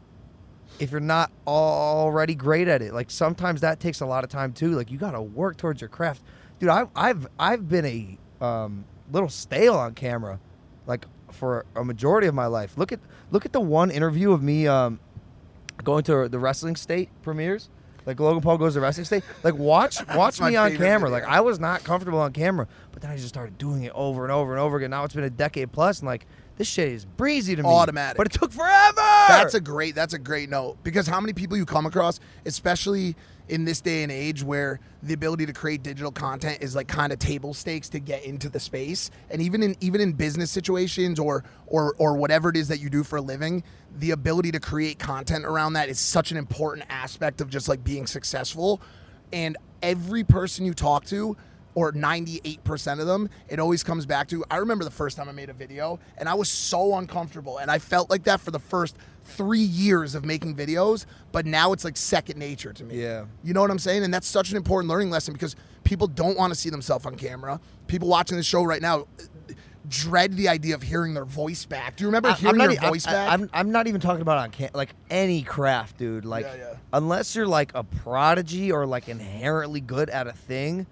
if you're not already great at it. Like, sometimes that takes a lot of time, too. Like, you got to work towards your craft. Dude, I, I've I've been a um, little stale on camera, like, for a majority of my life. Look at look at the one interview of me um, going to the Wrestling State premieres. Like, Logan Paul goes to Wrestling State. Like, watch watch my me on favorite camera. video. Like, I was not comfortable on camera, but then I just started doing it over and over and over again. Now it's been a decade plus, and like, this shit is breezy to me. Automatic. But it took forever. That's a great that's a great note, because how many people you come across, especially in this day and age where the ability to create digital content is like kind of table stakes to get into the space, and even in even in business situations or or or whatever it is that you do for a living, the ability to create content around that is such an important aspect of just like being successful. And every person you talk to, or ninety-eight percent of them, it always comes back to, I remember the first time I made a video, and I was so uncomfortable, and I felt like that for the first three years of making videos, but now it's like second nature to me. Yeah. You know what I'm saying? And that's such an important learning lesson, because people don't want to see themselves on camera. People watching this show right now dread the idea of hearing their voice back. Do you remember I- hearing I'm not, your e- voice I, back? I'm, I'm not even talking about on cam- like any craft, dude. Like, Yeah, yeah. unless you're like a prodigy or like inherently good at a thing,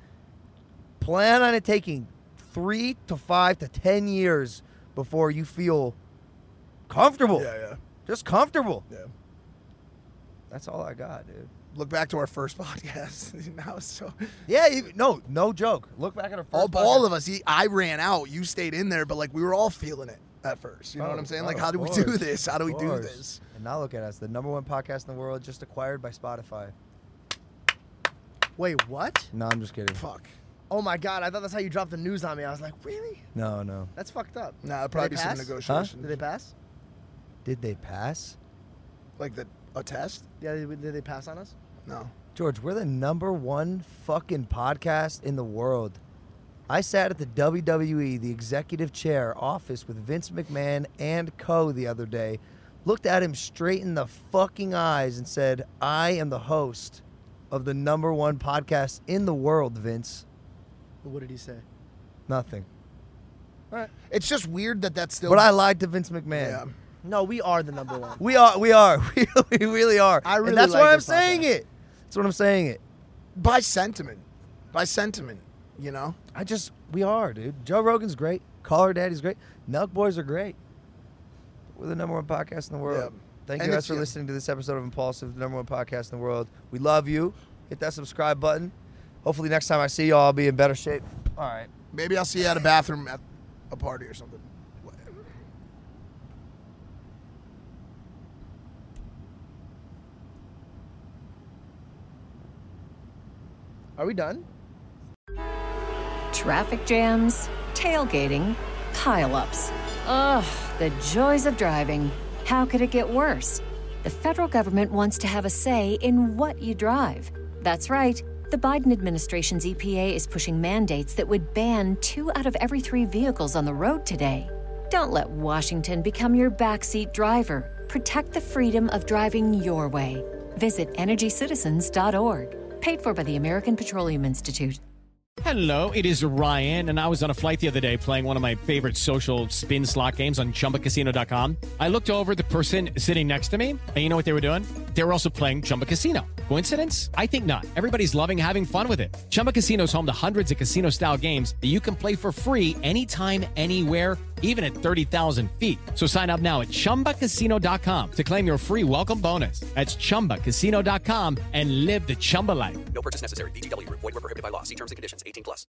plan on it taking three to five to ten years before you feel comfortable. Yeah, yeah. Just comfortable. Yeah. That's all I got, dude. Look back to our first podcast. Now it's so. Yeah, you, no, no joke. Look back at our first All, podcast. all of us. He, I ran out. You stayed in there, but like we were all feeling it at first. You know Oh, what I'm saying? oh, Like, how of do we do course. this? How do we Of do course. this? And now look at us, the number one podcast in the world, just acquired by Spotify. Wait, what? No, I'm just kidding. Fuck. Oh my God! I thought that's how you dropped the news on me. I was like, really? No, no. That's fucked up. Nah, it'd Did probably they be some pass? negotiation. Did they pass? Did they pass? Like the a test? Yeah, did did they pass on us? No. George, we're the number one fucking podcast in the world. I sat at the W W E, the executive chair office with Vince McMahon and co the other day, looked at him straight in the fucking eyes and said, I am the host of the number one podcast in the world, Vince. What did he say? Nothing. All right. It's just weird that that's still. But I lied to Vince McMahon. Yeah. No, we are the number one. We are, we are, we, we really are. I really and that's like why I'm this saying podcast. it. That's what I'm saying it. By sentiment. By sentiment, you know? I just, we are, dude. Joe Rogan's great. Caller Daddy's great. Nelk Boys are great. We're the number one podcast in the world. Yeah. Thank And you guys it's- for yeah. listening to this episode of Impulsive, the number one podcast in the world. We love you. Hit that subscribe button. Hopefully next time I see y'all, I'll be in better shape. All right. Maybe I'll see you at a bathroom at a party or something. Whatever. Are we done? Traffic jams, tailgating, pile-ups. Ugh, the joys of driving. How could it get worse? The federal government wants to have a say in what you drive. That's right. The Biden administration's E P A is pushing mandates that would ban two out of every three vehicles on the road today. Don't let Washington become your backseat driver. Protect the freedom of driving your way. Visit energy citizens dot org. Paid for by the American Petroleum Institute. Hello, it is Ryan, and I was on a flight the other day playing one of my favorite social spin slot games on Chumba Casino dot com. I looked over at the person sitting next to me, and you know what they were doing? They were also playing Chumba Casino. Coincidence? I think not. Everybody's loving having fun with it. Chumba Casino is home to hundreds of casino-style games that you can play for free anytime, anywhere, even at thirty thousand feet. So sign up now at Chumba Casino dot com to claim your free welcome bonus. That's Chumba Casino dot com and live the Chumba life. No purchase necessary. V G W Group. Void where prohibited by law. See terms and conditions. eighteen plus.